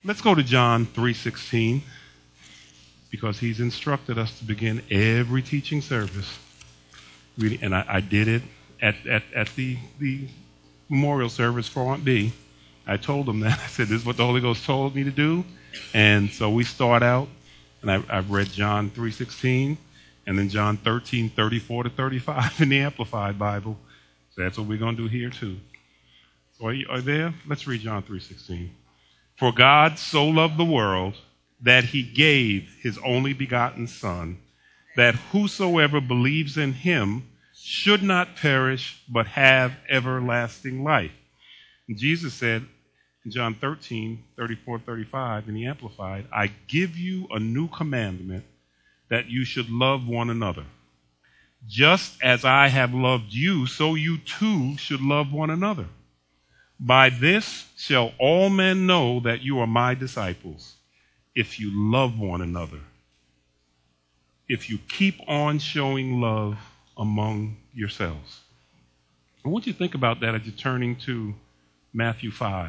Let's go to John 3:16 because he's instructed us to begin every teaching service reading, and I did it at the memorial service for Aunt B. I told them that. I said, this is what the Holy Ghost told me to do. And so we start out, and I've read John 3:16, and then John 13:34 to 35 in the Amplified Bible. So that's what we're going to do here too. So are you there? Let's read John 3:16. For God so loved the world that he gave his only begotten Son, that whosoever believes in him should not perish, but have everlasting life. And Jesus said in John 13:34, 35 in the Amplified, I give you a new commandment, that you should love one another. Just as I have loved you, so you too should love one another. By this shall all men know that you are my disciples, if you love one another. If you keep on showing love among yourselves. I want you to think about that as you're turning to Matthew 5.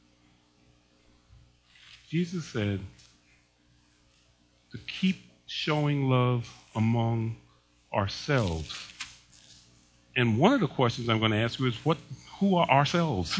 Jesus said to keep showing love among ourselves. And one of the questions I'm going to ask you is, who are ourselves?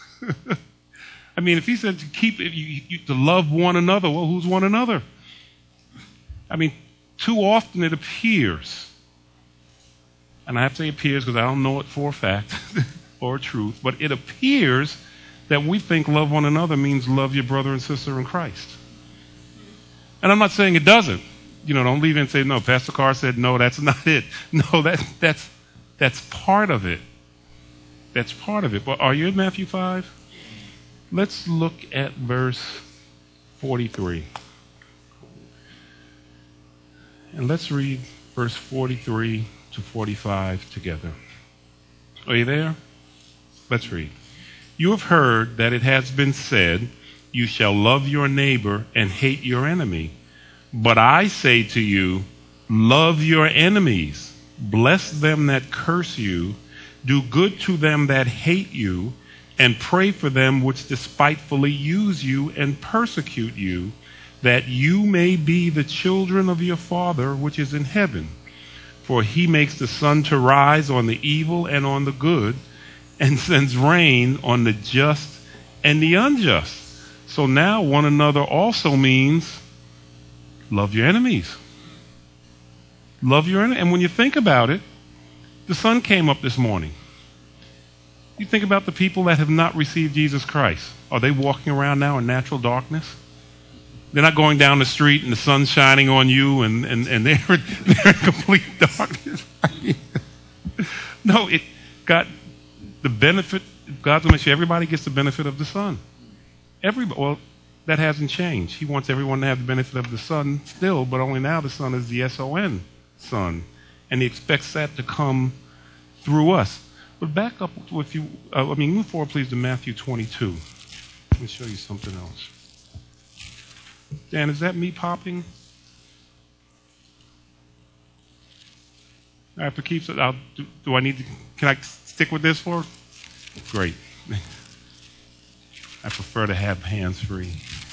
I mean, if he said to keep to love one another, well, who's one another? I mean, too often it appears, and I have to say appears because I don't know it for a fact or truth, but it appears that we think love one another means love your brother and sister in Christ. And I'm not saying it doesn't. Don't leave and say, no, Pastor Carr said, no, that's not it. No, that's part of it. That's part of it. But are you in Matthew 5? Let's look at verse 43. And let's read verse 43 to 45 together. Are you there? Let's read. You have heard that it has been said, you shall love your neighbor and hate your enemy. But I say to you, love your enemies, bless them that curse you, do good to them that hate you, and pray for them which despitefully use you and persecute you, that you may be the children of your Father which is in heaven. For he makes the sun to rise on the evil and on the good, and sends rain on the just and the unjust. So now one another also means love your enemies. Love your enemies. And when you think about it, the sun came up this morning. You think about the people that have not received Jesus Christ. Are they walking around now in natural darkness? They're not going down the street and the sun's shining on you and they're in complete darkness. No, it got the benefit. God's going to make sure everybody gets the benefit of the sun. Well, that hasn't changed. He wants everyone to have the benefit of the sun still, but only now the sun is the S-O-N, sun. And he expects that to come through us. But back up with you, move forward please to Matthew 22. Let me show you something else. Dan, is that me popping? I have to keep it. Do I need to, can I stick with this for? Great. I prefer to have hands free.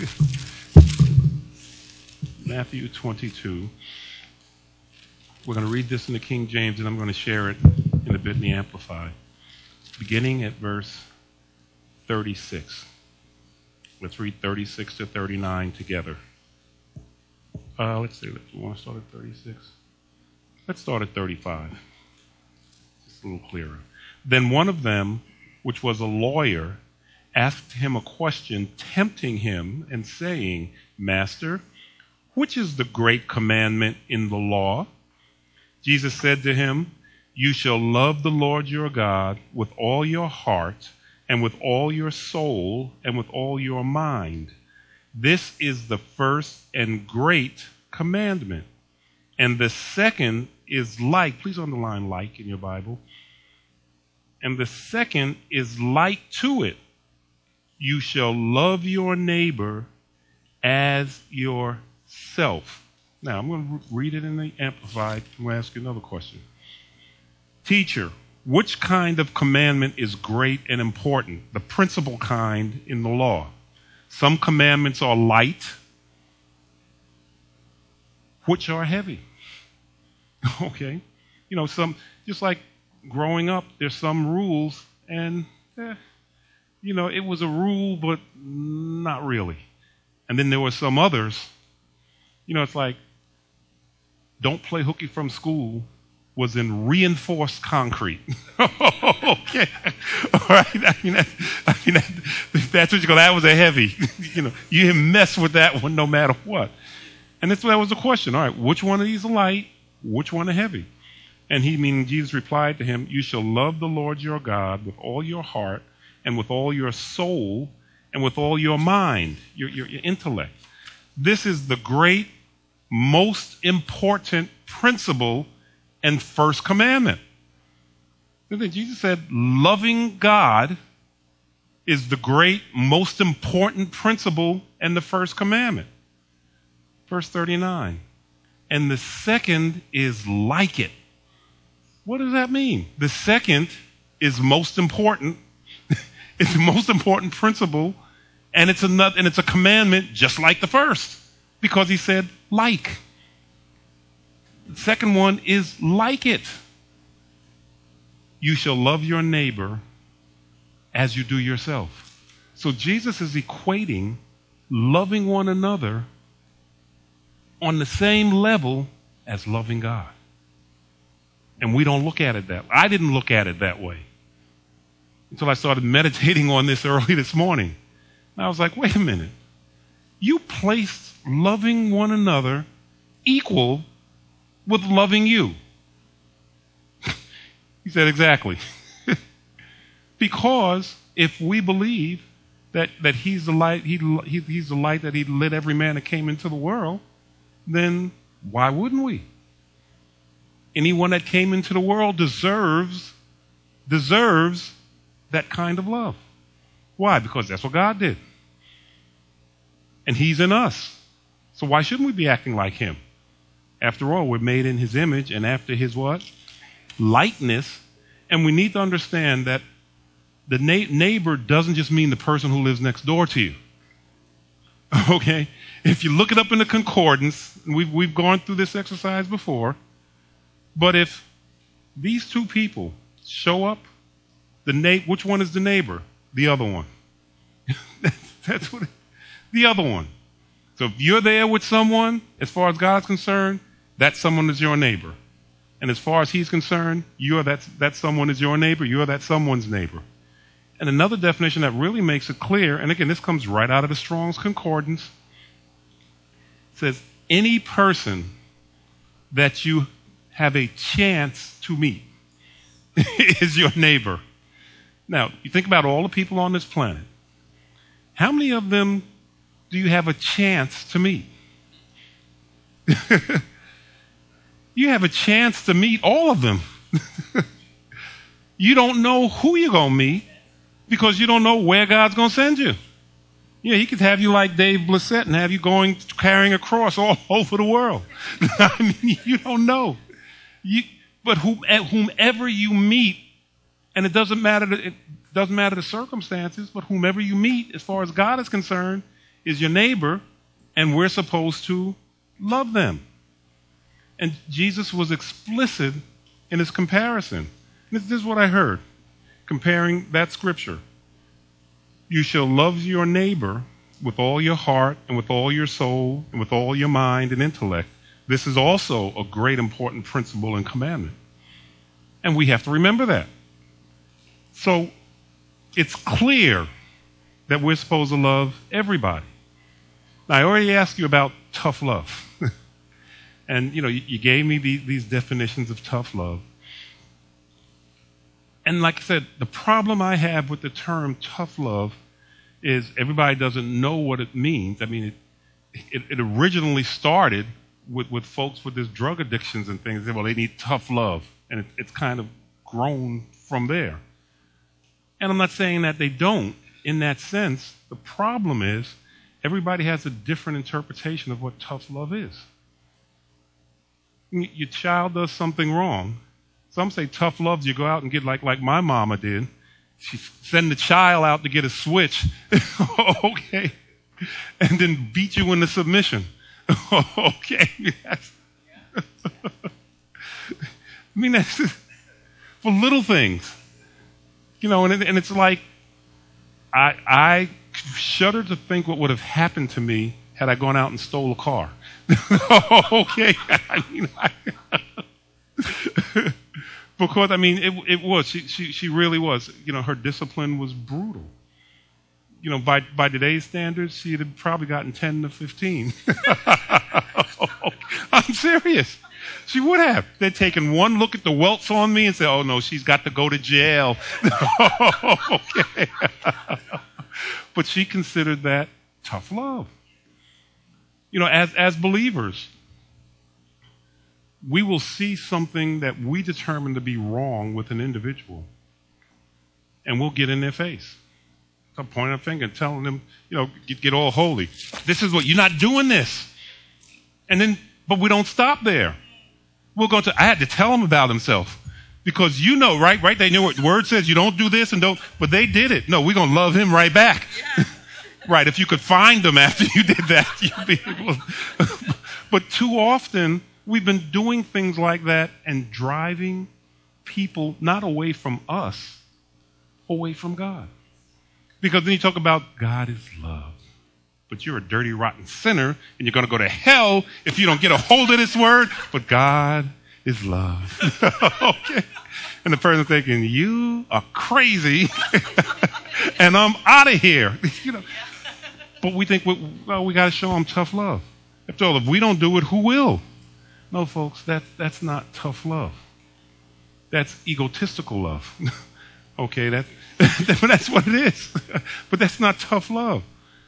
Matthew 22. We're going to read this in the King James, and I'm going to share it in a bit in the Amplified. Beginning at verse 36. Let's read 36 to 39 together. Let's see. You want to start at 36? Let's start at 35. It's a little clearer. Then one of them, which was a lawyer, asked him a question, tempting him and saying, Master, which is the great commandment in the law? Jesus said to him, you shall love the Lord your God with all your heart and with all your soul and with all your mind. This is the first and great commandment. And the second is like, please underline like in your Bible. And the second is like to it. You shall love your neighbor as yourself. Now, I'm going to read it in the Amplified. I'm going to ask you another question. Teacher, which kind of commandment is great and important? The principal kind in the law. Some commandments are light, which are heavy. Okay? You know, just like growing up, there's some rules, and, you know, it was a rule, but not really. And then there were some others, you know, it's like, don't play hooky from school was in reinforced concrete. Okay. All right. That's what you go, that was a heavy. You know, you didn't mess with that one no matter what. And that was the question. All right, which one of these are light? Which one are heavy? And Jesus replied to him, you shall love the Lord your God with all your heart and with all your soul and with all your mind, your intellect. This is the great, most important principle and first commandment. Jesus said, loving God is the great, most important principle and the first commandment. Verse 39. And the second is like it. What does that mean? The second is most important. It's the most important principle, and it's a commandment just like the first, because he said like. The second one is like it. You shall love your neighbor as you do yourself. So Jesus is equating loving one another on the same level as loving God. And we don't look at it that way. I didn't look at it that way until I started meditating on this early this morning. And I was like, wait a minute. You placed loving one another equal with loving you. He said, exactly. Because if we believe that he's the light, he's the light that he lit every man that came into the world, then why wouldn't we? Anyone that came into the world deserves that kind of love. Why? Because that's what God did. And he's in us. So why shouldn't we be acting like him? After all, we're made in his image and after his what? Likeness. And we need to understand that the neighbor doesn't just mean the person who lives next door to you. Okay? If you look it up in the concordance, we've gone through this exercise before, but if these two people show up, which one is the neighbor? The other one. That's what the other one. So if you're there with someone, as far as God's concerned, that someone is your neighbor. And as far as he's concerned, that someone is your neighbor, you're that someone's neighbor. And another definition that really makes it clear, and again, this comes right out of the Strong's Concordance, says any person that you have a chance to meet is your neighbor. Now, you think about all the people on this planet. How many of them do you have a chance to meet? You have a chance to meet all of them. You don't know who you're going to meet because you don't know where God's going to send you. Yeah, he could have you like Dave Blissett and have you carrying a cross all over the world. I mean, you don't know. But whomever you meet, and it doesn't matter the circumstances, but whomever you meet, as far as God is concerned, is your neighbor, and we're supposed to love them. And Jesus was explicit in his comparison. This is what I heard, comparing that scripture. You shall love your neighbor with all your heart and with all your soul and with all your mind and intellect. This is also a great important principle and commandment. And we have to remember that. So it's clear that we're supposed to love everybody. Now, I already asked you about tough love. And, you gave me these definitions of tough love. And like I said, the problem I have with the term tough love is everybody doesn't know what it means. I mean, it originally started with folks with this drug addictions and things. They say, well, they need tough love. And it's kind of grown from there. And I'm not saying that they don't in that sense. The problem is everybody has a different interpretation of what tough love is. Your child does something wrong. Some say tough love is you go out and get like my mama did. She send the child out to get a switch. Okay. and then beat you into submission. Okay. I mean, that's for little things. And it's like, I shudder to think what would have happened to me had I gone out and stole a car. Okay. Because, it was. She really was. Her discipline was brutal. By today's standards, she'd have probably gotten 10 to 15. I'm serious. She would have. They'd taken one look at the welts on me and said, oh, no, she's got to go to jail. Okay. But she considered that tough love. As believers, we will see something that we determine to be wrong with an individual, and we'll get in their face. I'm pointing a finger and telling them, get all holy. This is what, you're not doing this. But we don't stop there. We'll go to, I had to tell them about himself. Because right? They know what the word says, you don't do this and don't, but they did it. No, we're going to love him right back. Yeah. Right, if you could find them after you did that, you'd be able to. But too often, we've been doing things like that and driving people not away from us, away from God. Because then you talk about God is love. But you're a dirty, rotten sinner, and you're going to go to hell if you don't get a hold of this word. But God is love. Okay. And the person thinking, you are crazy, and I'm out of here. But we think, we got to show them tough love. After all, if we don't do it, who will? No, folks, that's not tough love. That's egotistical love. Okay, that's what it is. But that's not tough love.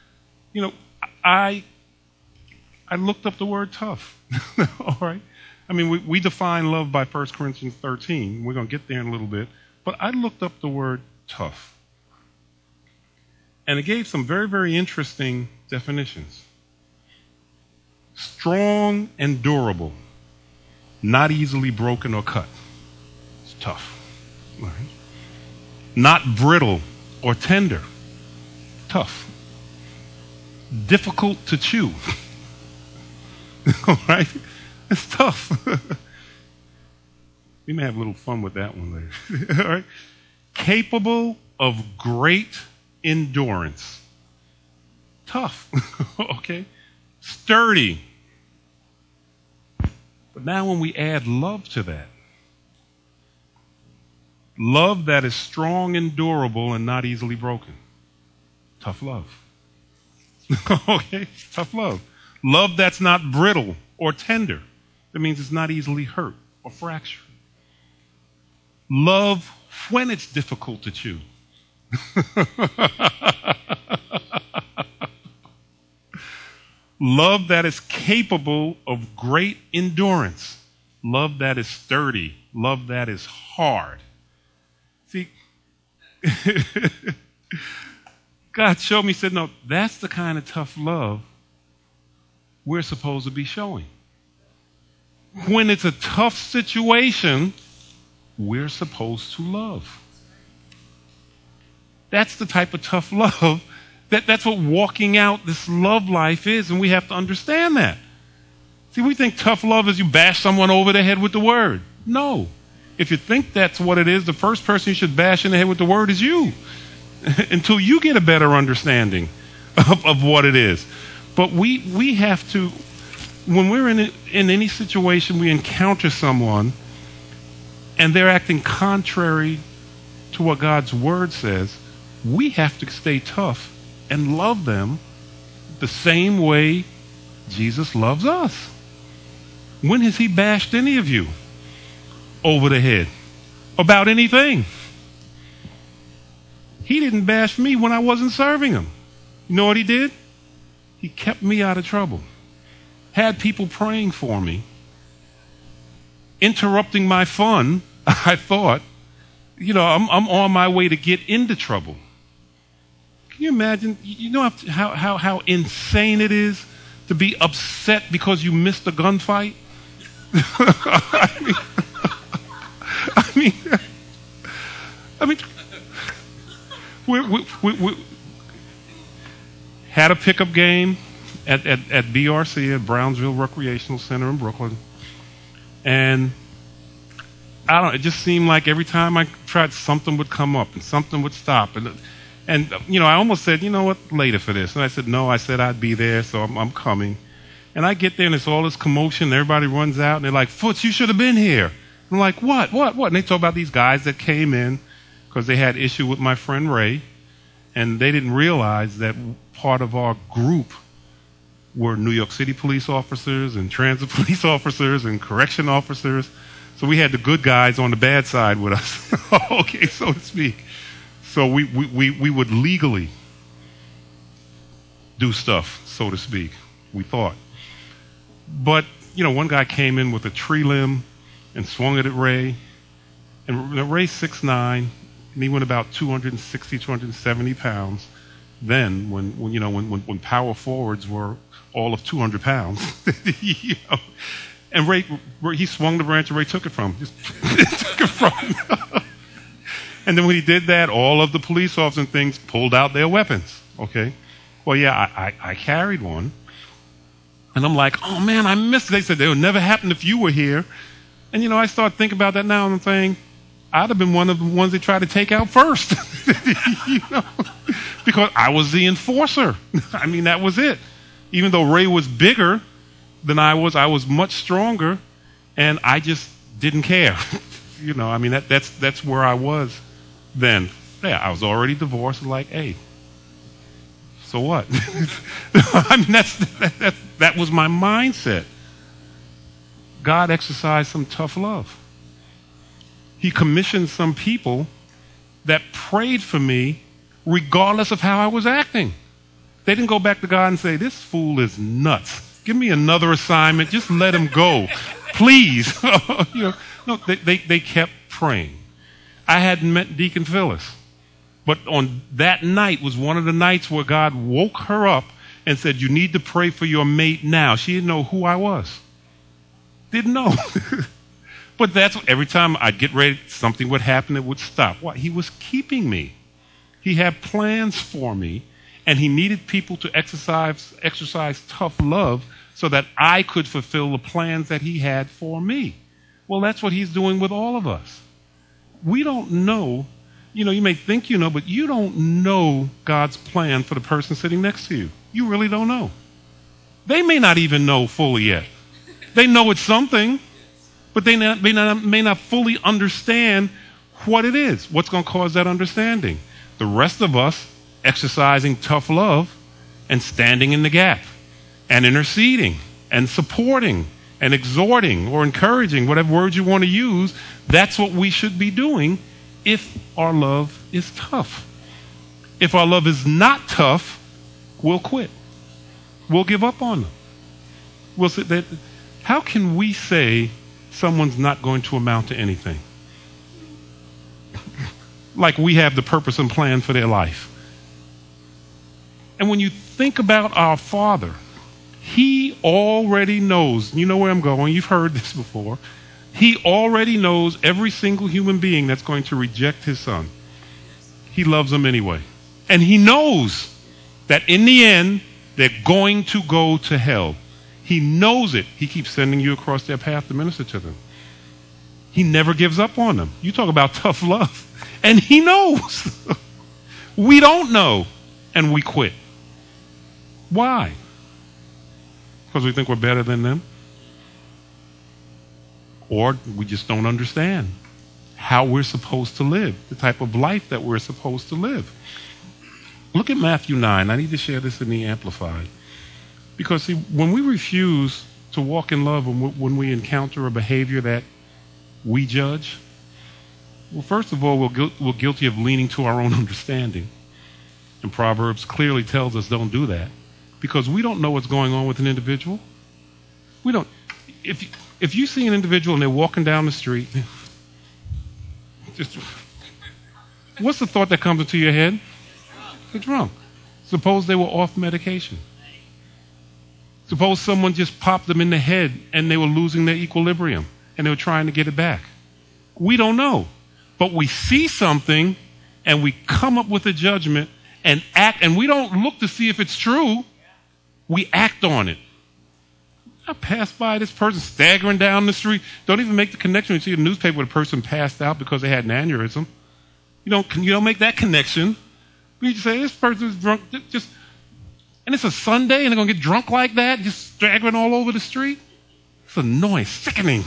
I looked up the word tough. All right? We define love by 1 Corinthians 13. We're going to get there in a little bit. But I looked up the word tough. And it gave some very, very interesting definitions. Strong and durable. Not easily broken or cut. It's tough. All right? Not brittle or tender. Tough. Difficult to chew. All right? It's tough. We may have a little fun with that one later. All right? Capable of great endurance. Tough. Okay? Sturdy. But now when we add love to that, love that is strong and durable and not easily broken. Tough love. Okay? Tough love. Love that's not brittle or tender. That means it's not easily hurt or fractured. Love when it's difficult to chew. Love that is capable of great endurance. Love that is sturdy. Love that is hard. See, God showed me, said, no, that's the kind of tough love we're supposed to be showing. When it's a tough situation, we're supposed to love. That's the type of tough love. That's what walking out this love life is, and we have to understand that. See, we think tough love is you bash someone over the head with the word. No. If you think that's what it is, the first person you should bash in the head with the word is you. Until you get a better understanding of what it is. But we have to, when we're in any situation, we encounter someone and they're acting contrary to what God's word says, we have to stay tough and love them the same way Jesus loves us. When has he bashed any of you over the head about anything? He didn't bash me when I wasn't serving him. You know what he did? He kept me out of trouble. Had people praying for me, interrupting my fun. I thought, I'm on my way to get into trouble. Can you imagine? You know how insane it is to be upset because you missed a gunfight? Had a pickup game at BRC, at Brownsville Recreational Center in Brooklyn. And I don't know, it just seemed like every time I tried, something would come up and something would stop. And I almost said, you know what, later for this. And I said, no, I said I'd be there, so I'm coming. And I get there, and it's all this commotion. Everybody runs out, and they're like, Foots, you should have been here. I'm like, what? And they talk about these guys that came in because they had issue with my friend Ray, and they didn't realize that part of our group were New York City police officers and transit police officers and correction officers. So we had the good guys on the bad side with us, okay, so to speak. So we would legally do stuff, so to speak, we thought. But, one guy came in with a tree limb and swung it at Ray. And Ray's 6'9", and he went about 260, 270 pounds. Then, when power forwards were all of 200 pounds, and Ray, he swung the branch and Ray took it from him. Just took it from him. And then when he did that, all of the police officers and things pulled out their weapons. Okay? Well, yeah, I carried one. And I'm like, oh, man, I missed it. They said it would never happen if you were here. And, I start thinking about that now, and I'm saying, I'd have been one of the ones they tried to take out first. Because I was the enforcer. I mean, that was it. Even though Ray was bigger than I was much stronger, and I just didn't care. That's where I was then. Yeah, I was already divorced. Like, hey, so what? I mean, that was my mindset. God exercised some tough love. He commissioned some people that prayed for me regardless of how I was acting. They didn't go back to God and say, this fool is nuts. Give me another assignment. Just let him go. Please. No, they kept praying. I hadn't met Deacon Phyllis. But on that night was one of the nights where God woke her up and said, you need to pray for your mate now. She didn't know who I was. Didn't know. But that's every time I'd get ready, something would happen, it would stop. Why? He was keeping me. He had plans for me, and he needed people to exercise tough love so that I could fulfill the plans that he had for me. Well, that's what he's doing with all of us. We don't know, you may think you know, but you don't know God's plan for the person sitting next to you. You really don't know. They may not even know fully yet. They know it's something, but they may not fully understand what it is. What's going to cause that understanding? The rest of us exercising tough love and standing in the gap and interceding and supporting and exhorting or encouraging, whatever words you want to use. That's what we should be doing if our love is tough. If our love is not tough, we'll quit. We'll give up on them. We'll say that. How can we say someone's not going to amount to anything? Like we have the purpose and plan for their life. And when you think about our Father, He already knows. You know where I'm going. You've heard this before. He already knows every single human being that's going to reject His Son. He loves them anyway. And He knows that in the end, they're going to go to hell. He knows it. He keeps sending you across their path to minister to them. He never gives up on them. You talk about tough love. And He knows. We don't know. And we quit. Why? Because we think we're better than them? Or we just don't understand how we're supposed to live, the type of life that we're supposed to live. Look at Matthew 9. I need to share this in the Amplified. Because, see, when we refuse to walk in love, when we encounter a behavior that we judge, well, first of all, we're guilty of leaning to our own understanding. And Proverbs clearly tells us don't do that. Because we don't know what's going on with an individual. We don't. If you see an individual and they're walking down the street, what's the thought that comes into your head? They're drunk. Suppose they were off medication. Suppose someone just popped them in the head and they were losing their equilibrium and they were trying to get it back. We don't know. But we see something and we come up with a judgment and act, and we don't look to see if it's true. We act on it. I passed by this person staggering down the street. Don't even make the connection. You see a newspaper with a person passed out because they had an aneurysm. You don't make that connection. We just say this person's drunk. And it's a Sunday, and they're gonna get drunk like that, just staggering all over the street. It's annoying, sickening.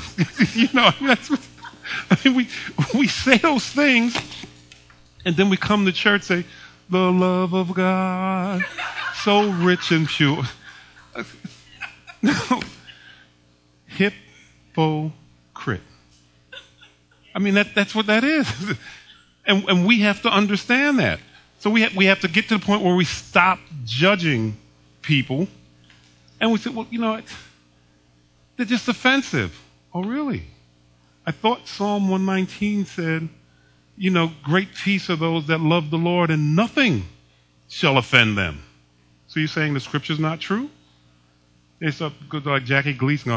We say those things, and then we come to church say, "The love of God, so rich and pure." No. Hypocrite. I mean, that's what that is. And we have to understand that. So we have to get to the point where we stop judging people. And we say, well, they're just offensive. Oh, really? I thought Psalm 119 said, great peace are those that love the Lord, and nothing shall offend them. So you're saying the scripture's not true? It's up good like Jackie Gleason.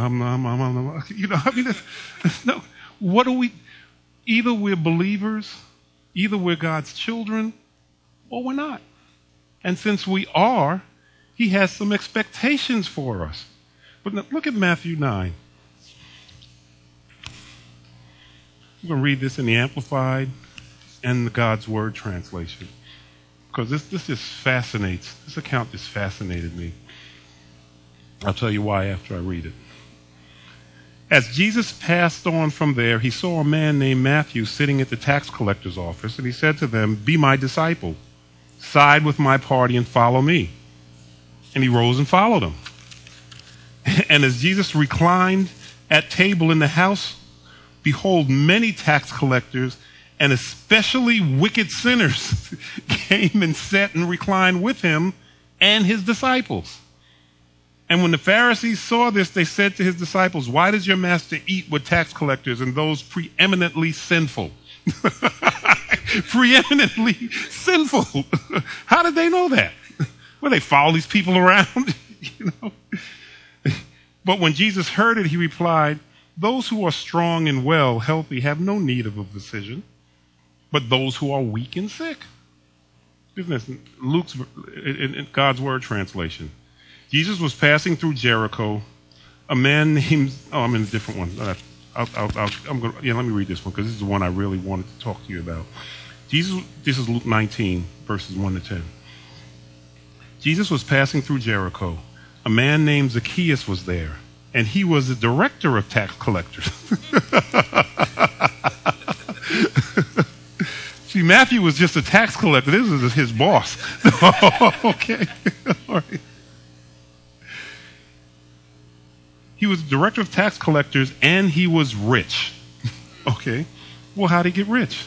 No. What are we? Either we're believers, either we're God's children, or we're not. And since we are, He has some expectations for us. But now, look at Matthew 9. I'm going to read this in the Amplified and the God's Word translation, because this just fascinates. This account just fascinated me. I'll tell you why after I read it. As Jesus passed on from there, he saw a man named Matthew sitting at the tax collector's office, and he said to them, "Be my disciple. Side with my party and follow me." And he rose and followed him. And as Jesus reclined at table in the house, behold, many tax collectors and especially wicked sinners came and sat and reclined with him and his disciples. And when the Pharisees saw this, they said to his disciples, "Why does your master eat with tax collectors and those preeminently sinful?" Preeminently sinful. How did they know that? Well, they follow these people around, But when Jesus heard it, he replied, "Those who are strong and well, healthy, have no need of a physician, but those who are weak and sick." Isn't this Luke's, in God's Word translation? Jesus was passing through Jericho. A man named, I'm in a different one. Let me read this one, because this is the one I really wanted to talk to you about. This is Luke 19, verses 1 to 10. Jesus was passing through Jericho. A man named Zacchaeus was there, and he was the director of tax collectors. See, Matthew was just a tax collector. This is his boss. Okay. All right. He was the director of tax collectors, and he was rich. Okay. Well, how'd he get rich?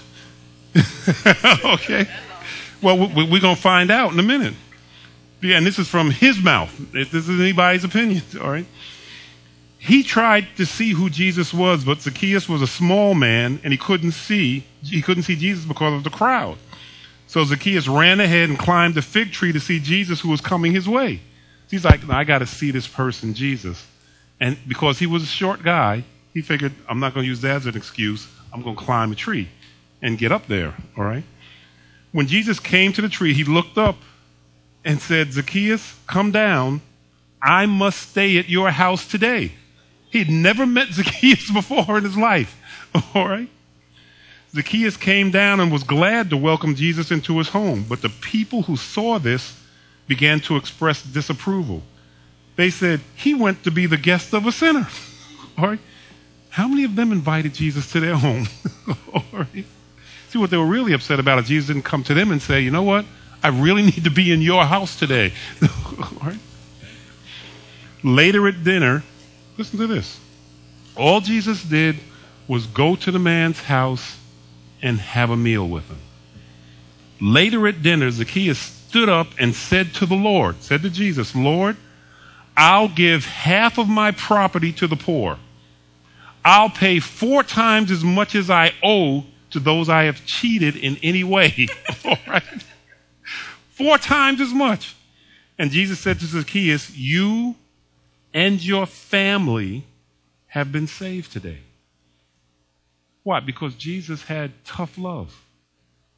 Okay. Well, we're going to find out in a minute. Yeah, and this is from his mouth. If this is anybody's opinion, all right? He tried to see who Jesus was, but Zacchaeus was a small man, and he couldn't see Jesus because of the crowd. So Zacchaeus ran ahead and climbed a fig tree to see Jesus, who was coming his way. He's like, I got to see this person, Jesus. And because he was a short guy, he figured, I'm not going to use that as an excuse. I'm going to climb a tree and get up there, all right? When Jesus came to the tree, he looked up and said, "Zacchaeus, come down. I must stay at your house today." He'd never met Zacchaeus before in his life, all right? Zacchaeus came down and was glad to welcome Jesus into his home. But the people who saw this began to express disapproval. They said, "He went to be the guest of a sinner." All right? How many of them invited Jesus to their home? All right? See, what they were really upset about is Jesus didn't come to them and say, "You know what? I really need to be in your house today." All right? Later at dinner, listen to this. All Jesus did was go to the man's house and have a meal with him. Later at dinner, Zacchaeus stood up and said to Jesus, "Lord, I'll give half of my property to the poor. I'll pay 4 times as much as I owe to those I have cheated in any way." All right? 4 times as much. And Jesus said to Zacchaeus, "You and your family have been saved today." Why? Because Jesus had tough love.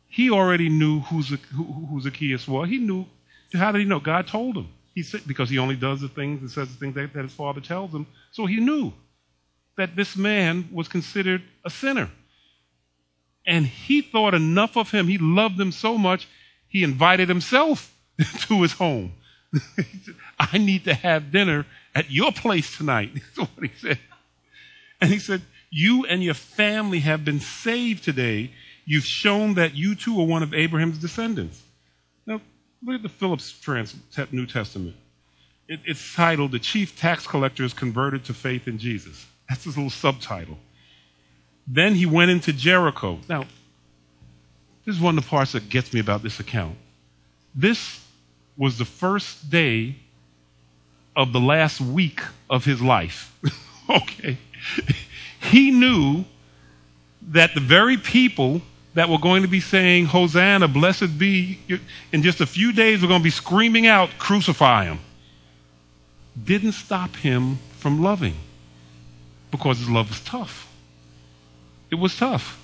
He already knew who Zacchaeus was. He knew. How did he know? God told him. He said, because he only does the things and says the things that his father tells him. So he knew that this man was considered a sinner. And he thought enough of him. He loved him so much, he invited himself to his home. He said, I need to have dinner at your place tonight. That's what he said. And he said, you and your family have been saved today. You've shown that you too are one of Abraham's descendants. Now, look at the Phillips New Testament. It's titled, The Chief Tax Collector is Converted to Faith in Jesus. That's his little subtitle. Then he went into Jericho. Now, this is one of the parts that gets me about this account. This was the first day of the last week of his life. Okay. He knew that the very people that were going to be saying, Hosanna, blessed be, in just a few days we're going to be screaming out, crucify him, didn't stop him from loving, because his love was tough. It was tough.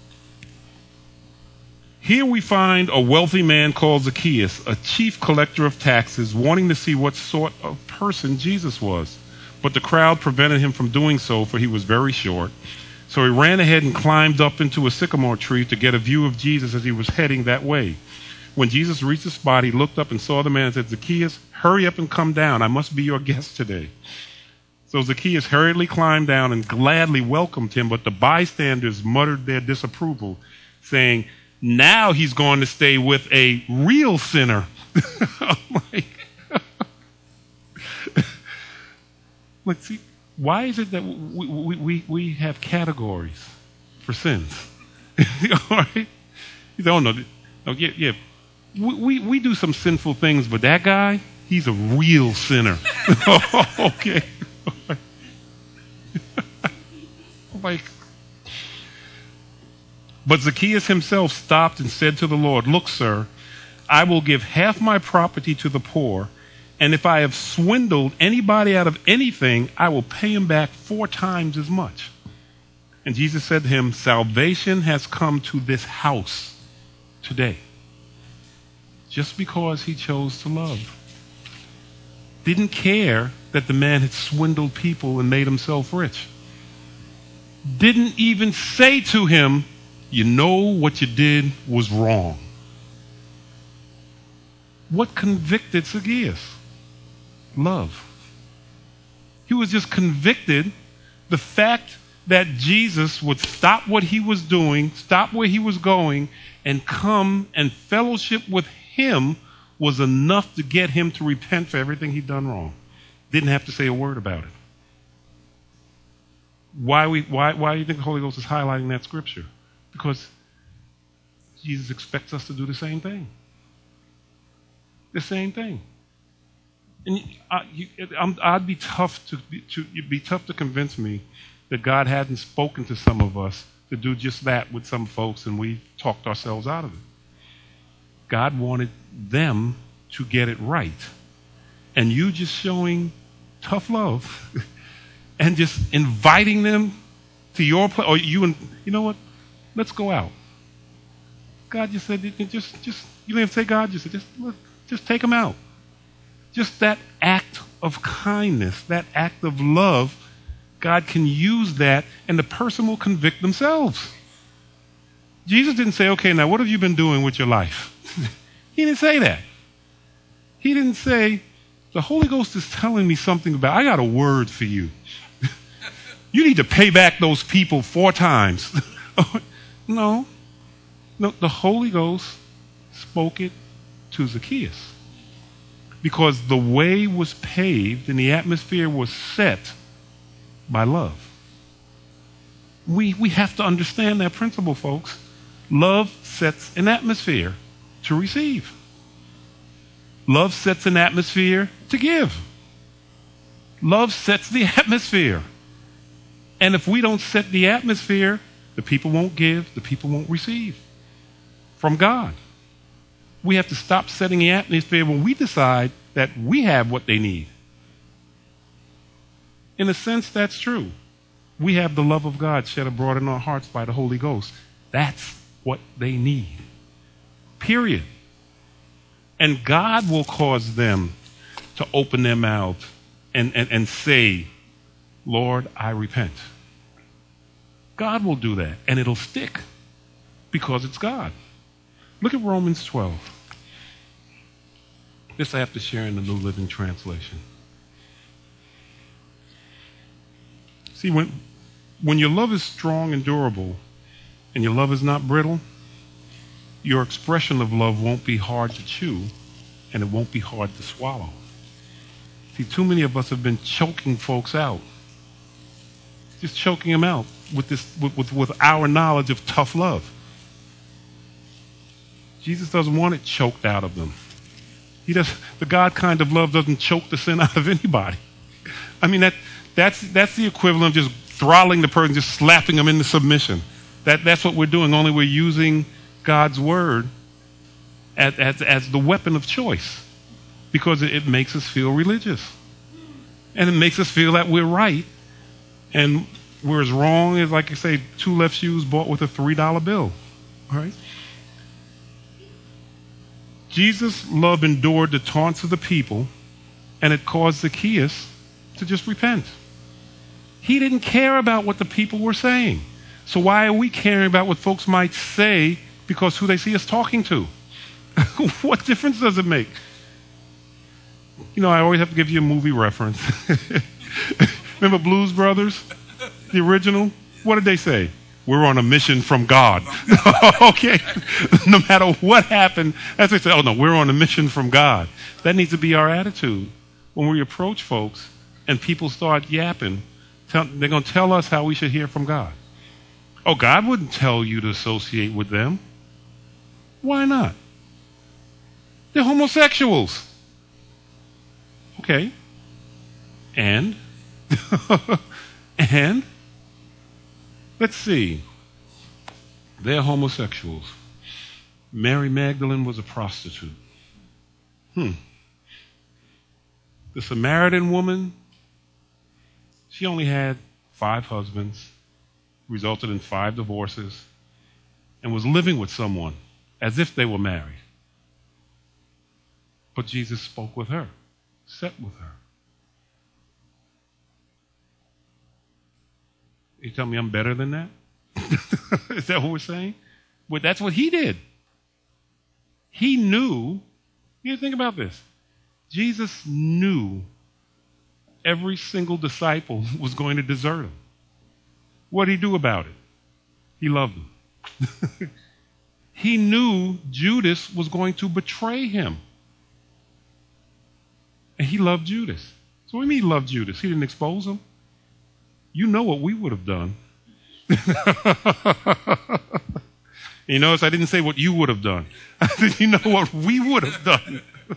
Here we find a wealthy man called Zacchaeus, a chief collector of taxes, wanting to see what sort of person Jesus was. But the crowd prevented him from doing so, for he was very short. So he ran ahead and climbed up into a sycamore tree to get a view of Jesus as he was heading that way. When Jesus reached the spot, he looked up and saw the man and said, Zacchaeus, hurry up and come down. I must be your guest today. So Zacchaeus hurriedly climbed down and gladly welcomed him, but the bystanders muttered their disapproval, saying, now he's going to stay with a real sinner. Like, see, why is it that we have categories for sins? All right? You don't know. Yeah. We do some sinful things, but that guy, he's a real sinner. Okay. Like, but Zacchaeus himself stopped and said to the Lord, look, sir, I will give half my property to the poor, and if I have swindled anybody out of anything, I will pay him back 4 times as much. And Jesus said to him, salvation has come to this house today, just because he chose to love. Didn't care that the man had swindled people and made himself rich. Didn't even say to him, you know what you did was wrong. What convicted Zacchaeus? Love. He was just convicted. The fact that Jesus would stop what he was doing, stop where he was going, and come and fellowship with him was enough to get him to repent for everything he'd done wrong. Didn't have to say a word about it. Why do you think the Holy Ghost is highlighting that scripture? Because Jesus expects us to do the same thing. The same thing. And I'd be tough it'd be tough to convince me that God hadn't spoken to some of us to do just that with some folks, and we talked ourselves out of it. God wanted them to get it right. And you just showing tough love and just inviting them to your place, or you know what? Let's go out. God just said, just you didn't say God, just said, just take them out. Just that act of kindness, that act of love, God can use that, and the person will convict themselves. Jesus didn't say, okay, now what have you been doing with your life? He didn't say that. He didn't say, the Holy Ghost is telling me something about, I got a word for you. You need to pay back those people 4 times. No, the Holy Ghost spoke it to Zacchaeus. Because the way was paved and the atmosphere was set by love. We have to understand that principle, folks. Love sets an atmosphere to receive. Love sets an atmosphere to give. Love sets the atmosphere. And if we don't set the atmosphere, the people won't give, the people won't receive from God. We have to stop setting the atmosphere when we decide that we have what they need. In a sense, that's true. We have the love of God shed abroad in our hearts by the Holy Ghost. That's what they need. period. And God will cause them to open their mouth and say, Lord, I repent. God will do that, and it'll stick because it's God. Look at Romans 12. This I have to share in the New Living Translation. See, when your love is strong and durable, and your love is not brittle, your expression of love won't be hard to chew, and it won't be hard to swallow. See, too many of us have been choking folks out. Just choking them out with our knowledge of tough love. Jesus doesn't want it choked out of them. The God kind of love doesn't choke the sin out of anybody. I mean, that's the equivalent of just throttling the person, just slapping them into submission. That's what we're doing, only we're using God's word as the weapon of choice, because it makes us feel religious. And it makes us feel that we're right. And we're as wrong as, like I say, two left shoes bought with a $3 bill. All right? Jesus' love endured the taunts of the people, and it caused Zacchaeus to just repent. He didn't care about what the people were saying. So why are we caring about what folks might say because who they see us talking to? What difference does it make? You know, I always have to give you a movie reference. Remember Blues Brothers, the original? What did they say? We're on a mission from God. Okay? No matter what happened, as they say, oh no, we're on a mission from God. That needs to be our attitude. When we approach folks and people start yapping, they're going to tell us how we should hear from God. Oh, God wouldn't tell you to associate with them. Why not? They're homosexuals. Okay. And? And? Let's see. They're homosexuals. Mary Magdalene was a prostitute. The Samaritan woman, she only had 5 husbands, resulted in 5 divorces, and was living with someone as if they were married. But Jesus spoke with her, sat with her. You tell me I'm better than that? Is that what we're saying? Well, that's what he did. He knew. You think about this. Jesus knew every single disciple was going to desert him. What did he do about it? He loved them. He knew Judas was going to betray him. And he loved Judas. So what do you mean he loved Judas? He didn't expose him. You know what we would have done. You notice I didn't say what you would have done. I said, you know what we would have done.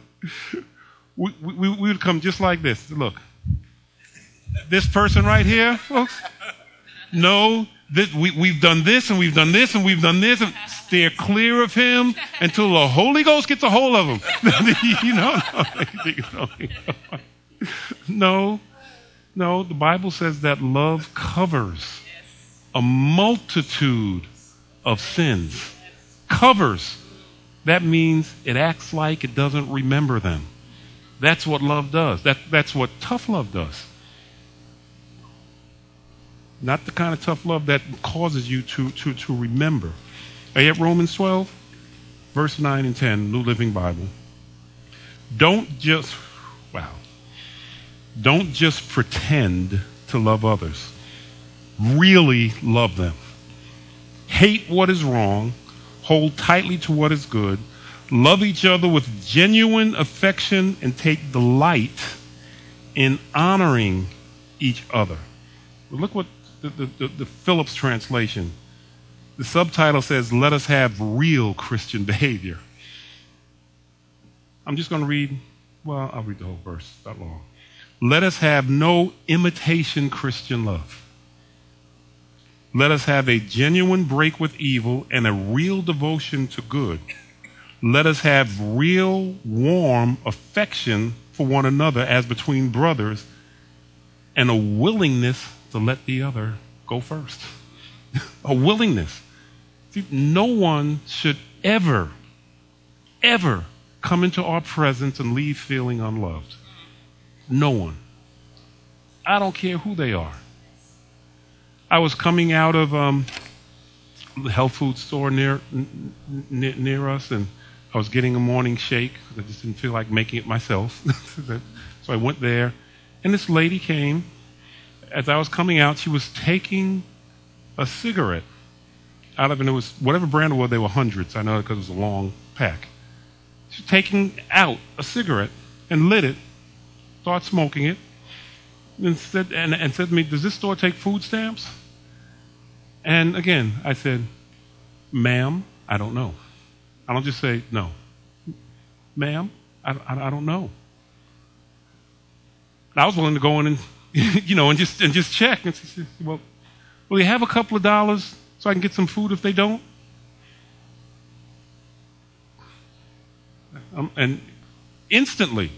We would come just like this. Look, this person right here, folks. No, we've done this and we've done this and we've done this, and steer clear of him until the Holy Ghost gets a hold of him. No, the Bible says that love covers a multitude of sins. Covers. That means it acts like it doesn't remember them. That's what love does. That's what tough love does. Not the kind of tough love that causes you to remember. Are you at Romans 12? Verse 9 and 10, New Living Bible. Don't just pretend to love others. Really love them. Hate what is wrong. Hold tightly to what is good. Love each other with genuine affection and take delight in honoring each other. Look what the Phillips translation. The subtitle says, let us have real Christian behavior. I'm just going to read, I'll read the whole verse. It's not long. Let us have no imitation Christian love. Let us have a genuine break with evil and a real devotion to good. Let us have real warm affection for one another as between brothers, and a willingness to let the other go first. A willingness. See, no one should ever ever come into our presence and leave feeling unloved. No one. I don't care who they are. I was coming out of the health food store near us, and I was getting a morning shake. I just didn't feel like making it myself. So I went there, and this lady came. As I was coming out, she was taking a cigarette out of, and it was whatever brand it was, they were hundreds. I know because it was a long pack. She was taking out a cigarette and lit it, started smoking it, and said to me, "Does this store take food stamps?" And again, I said, "Ma'am, I don't know." I don't just say no. "Ma'am, I don't know." And I was willing to go in and and just check. And she said, "Well, will you have a couple of dollars so I can get some food if they don't?" And instantly,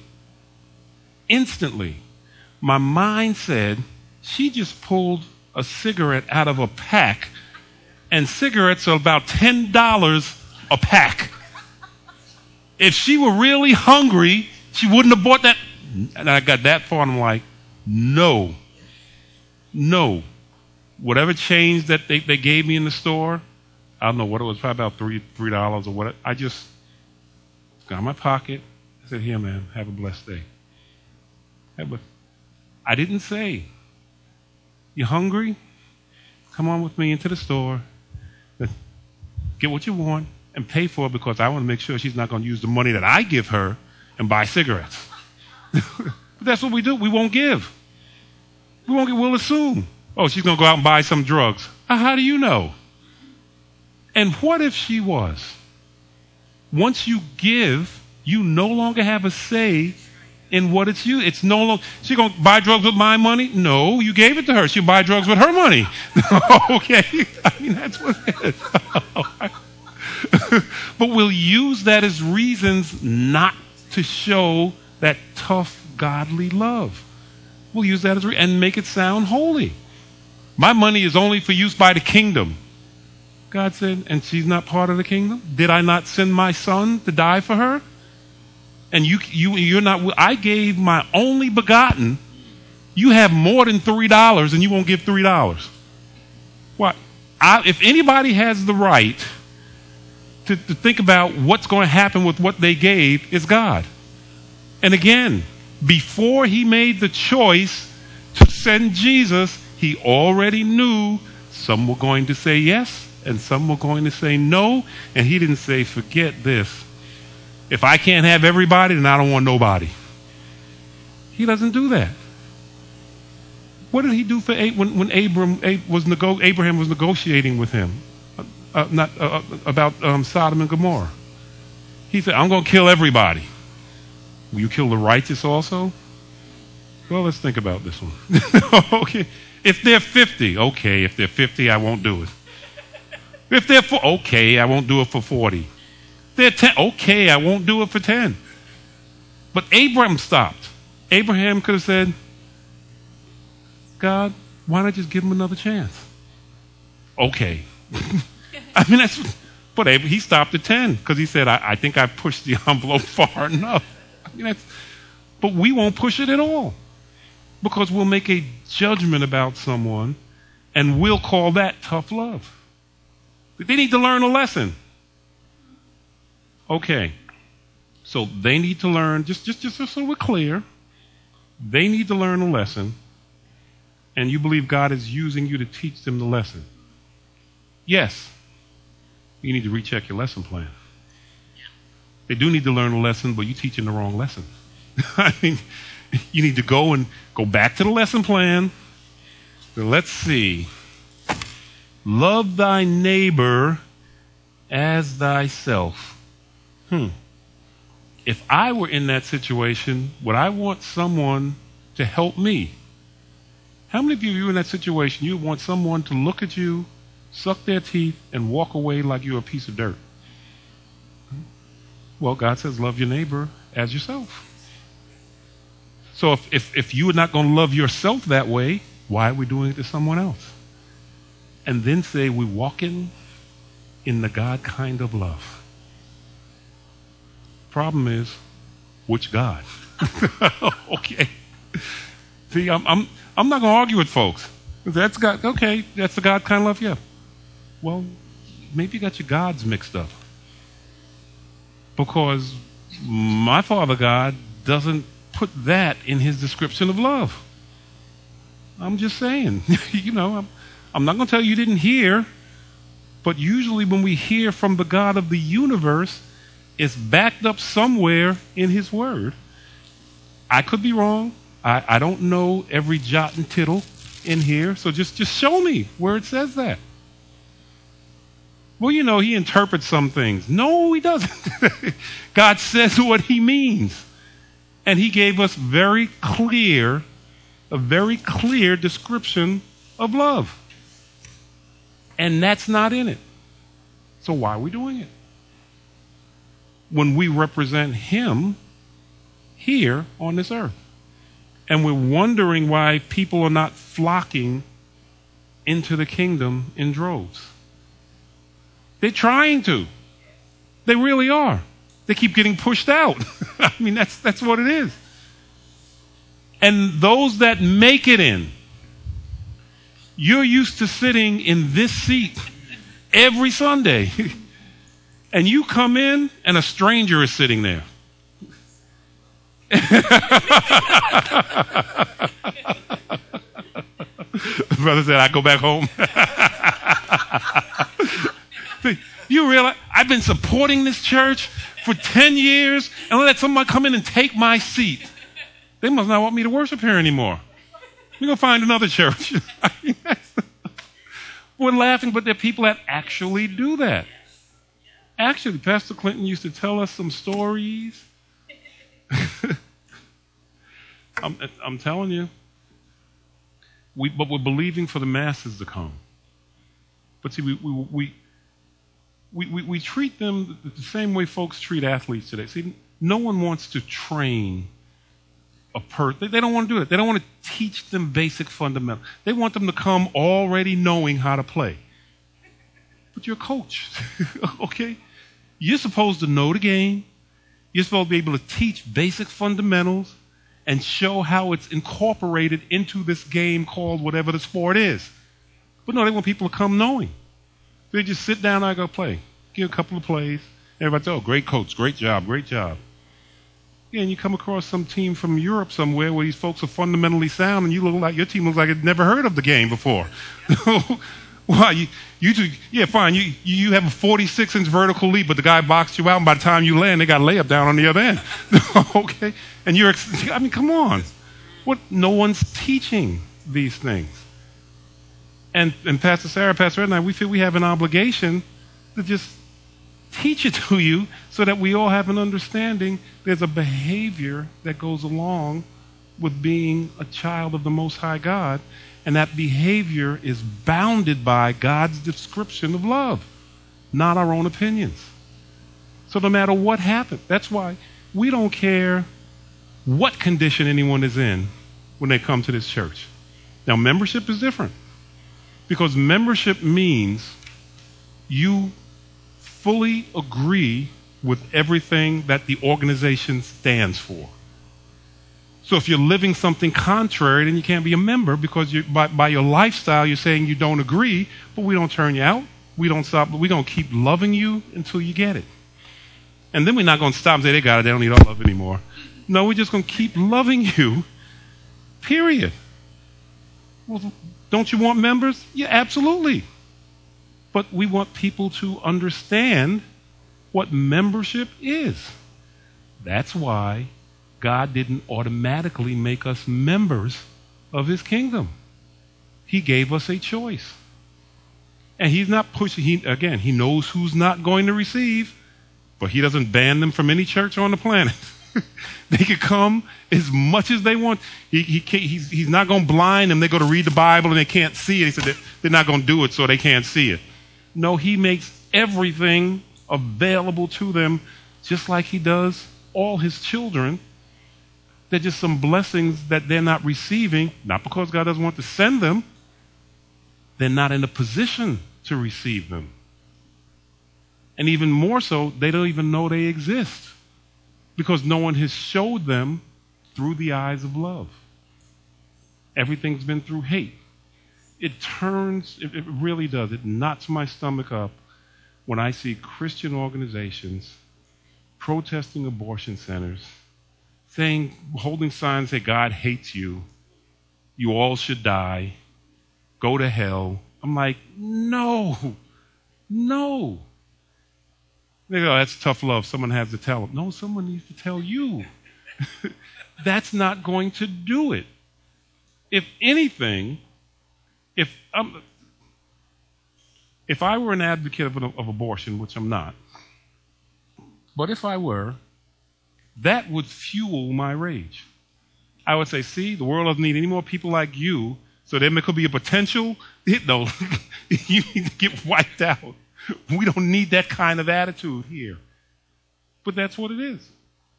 my mind said, she just pulled a cigarette out of a pack, and cigarettes are about $10 a pack. If she were really hungry, she wouldn't have bought that. And I got that far, and I'm like, no. Whatever change that they gave me in the store, I don't know what it was, probably about $3 or what. I just got in my pocket. I said, "Here, ma'am, have a blessed day." I didn't say, "You hungry? Come on with me into the store. Get what you want and pay for it, because I want to make sure she's not going to use the money that I give her and buy cigarettes." But that's what we do. We won't give. We'll assume, "Oh, she's going to go out and buy some drugs." How do you know? And what if she was? Once you give, you no longer have a say in what it's you. It's no longer, she going to buy drugs with my money? No, you gave it to her. She'll buy drugs with her money. Okay. I mean, that's what it is. But we'll use that as reasons not to show that tough, godly love. We'll use that as and make it sound holy. My money is only for use by the kingdom. God said, and she's not part of the kingdom? Did I not send my son to die for her? And you're not. I gave my only begotten. You have more than $3, and you won't give $3. What? If anybody has the right to think about what's going to happen with what they gave, it's God. And again, before he made the choice to send Jesus, he already knew some were going to say yes and some were going to say no. And he didn't say, "Forget this. If I can't have everybody, then I don't want nobody." He doesn't do that. What did he do for when Abraham was negotiating with him about Sodom and Gomorrah? He said, "I'm going to kill everybody. Will you kill the righteous also?" Well, let's think about this one. Okay. If they're 50, okay. If they're 50, I won't do it. If they're okay, I won't do it for 40. If they're 10, okay, I won't do it for 10. But Abraham stopped. Abraham could have said, "God, why not just give him another chance?" Okay. I mean, but he stopped at 10 because he said, I think I pushed the envelope far enough. I mean, but we won't push it at all, because we'll make a judgment about someone and we'll call that tough love. They need to learn a lesson. Okay. So they need to learn, just so we're clear, they need to learn a lesson, and you believe God is using you to teach them the lesson. Yes. You need to recheck your lesson plan. They do need to learn a lesson, but you're teaching the wrong lesson. I mean, you need to go back to the lesson plan. So let's see. Love thy neighbor as thyself. If I were in that situation, would I want someone to help me? How many of you are in that situation? You want someone to look at you, suck their teeth, and walk away like you're a piece of dirt? Well, God says, love your neighbor as yourself. So if you are not going to love yourself that way, why are we doing it to someone else? And then say we're walking in the God kind of love. problem is, which God? Okay. See, I'm not going to argue with folks. That's God. Okay, that's the God kind of love. Yeah. Well, maybe you got your gods mixed up, because my Father God doesn't put that in his description of love. I'm just saying. I'm not going to tell you didn't hear, but usually when we hear from the God of the universe, it's backed up somewhere in his word. I could be wrong. I don't know every jot and tittle in here, so just show me where it says that. Well, he interprets some things. No, he doesn't. God says what he means. And he gave us a very clear description of love. And that's not in it. So why are we doing it? When we represent him here on this earth. And we're wondering why people are not flocking into the kingdom in droves. They're trying to. They really are. They keep getting pushed out. I mean, that's what it is. And those that make it in, you're used to sitting in this seat every Sunday. And you come in and a stranger is sitting there. Brother said, I go back home. You realize I've been supporting this church for 10 years and let someone come in and take my seat. They must not want me to worship here anymore. We're going to find another church. We're laughing, but there are people that actually do that. Actually, Pastor Clinton used to tell us some stories. I'm telling you. But we're believing for the masses to come. But see, we treat them the same way folks treat athletes today. See, no one wants to train a person. They don't want to do it. They don't want to teach them basic fundamentals. They want them to come already knowing how to play. But you're a coach, okay? You're supposed to know the game. You're supposed to be able to teach basic fundamentals and show how it's incorporated into this game called whatever the sport is. But no, they want people to come knowing. They just sit down and I go play. Give a couple of plays. Everybody says, oh, great coach, great job, great job. Yeah, and you come across some team from Europe somewhere where these folks are fundamentally sound and your team looks like it never heard of the game before. Why, you two, yeah, fine, you have a 46-inch vertical leap, but the guy boxed you out, and by the time you land, they got a layup down on the other end. Okay? And come on. No one's teaching these things. And Pastor Sarah, Pastor Ed, and I, we feel we have an obligation to just teach it to you so that we all have an understanding there's a behavior that goes along with being a child of the Most High God, and that behavior is bounded by God's description of love, not our own opinions. So no matter what happens, that's why we don't care what condition anyone is in when they come to this church. Now, membership is different, because membership means you fully agree with everything that the organization stands for. So if you're living something contrary, then you can't be a member, because by your lifestyle, you're saying you don't agree, but we don't turn you out. We don't stop, but we're going to keep loving you until you get it. And then we're not going to stop and say, they got it, they don't need our love anymore. No, we're just going to keep loving you, period. Well, don't you want members? Yeah, absolutely. But we want people to understand what membership is. That's why God didn't automatically make us members of his kingdom. He gave us a choice. And he's not pushing, he knows who's not going to receive, but he doesn't ban them from any church on the planet. They can come as much as they want. He's not going to blind them. They go to read the Bible and they can't see it. He said they're not going to do it so they can't see it. No, he makes everything available to them just like he does all his children. They're just some blessings that they're not receiving, not because God doesn't want to send them. They're not in a position to receive them. And even more so, they don't even know they exist. because no one has showed them through the eyes of love. Everything's been through hate. It really does. It knocks my stomach up when I see Christian organizations protesting abortion centers, holding signs that God hates you, you all should die, go to hell. I'm like, no. They go, that's tough love. Someone has to tell them. No, someone needs to tell you. That's not going to do it. If anything, if I were an advocate of abortion, which I'm not, but if I were, that would fuel my rage. I would say, see, the world doesn't need any more people like you, so there could be a potential, you need to get wiped out. We don't need that kind of attitude here. But that's what it is.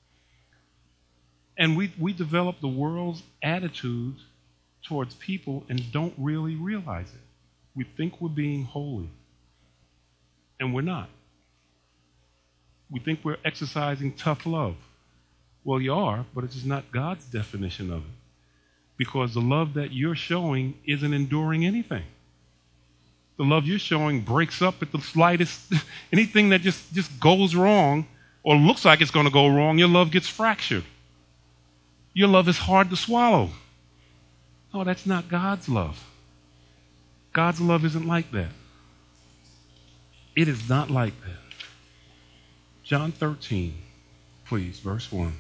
And we develop the world's attitude towards people and don't really realize it. We think we're being holy, and we're not. We think we're exercising tough love. Well, you are, but it's just not God's definition of it. Because the love that you're showing isn't enduring anything. The love you're showing breaks up at the slightest, anything that just goes wrong or looks like it's going to go wrong, your love gets fractured. Your love is hard to swallow. No, that's not God's love. God's love isn't like that. It is not like that. John 13, please, verse 1.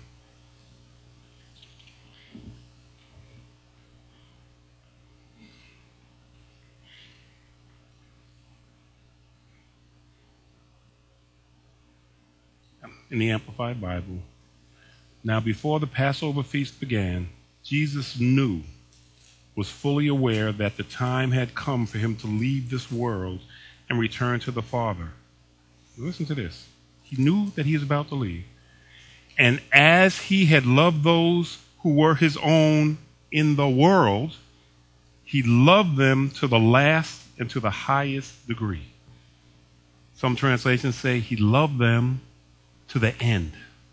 In the Amplified Bible. Now, before the Passover feast began, Jesus was fully aware that the time had come for him to leave this world and return to the Father. Listen to this. He knew that he was about to leave. And as he had loved those who were his own in the world, he loved them to the last and to the highest degree. Some translations say he loved them to the end.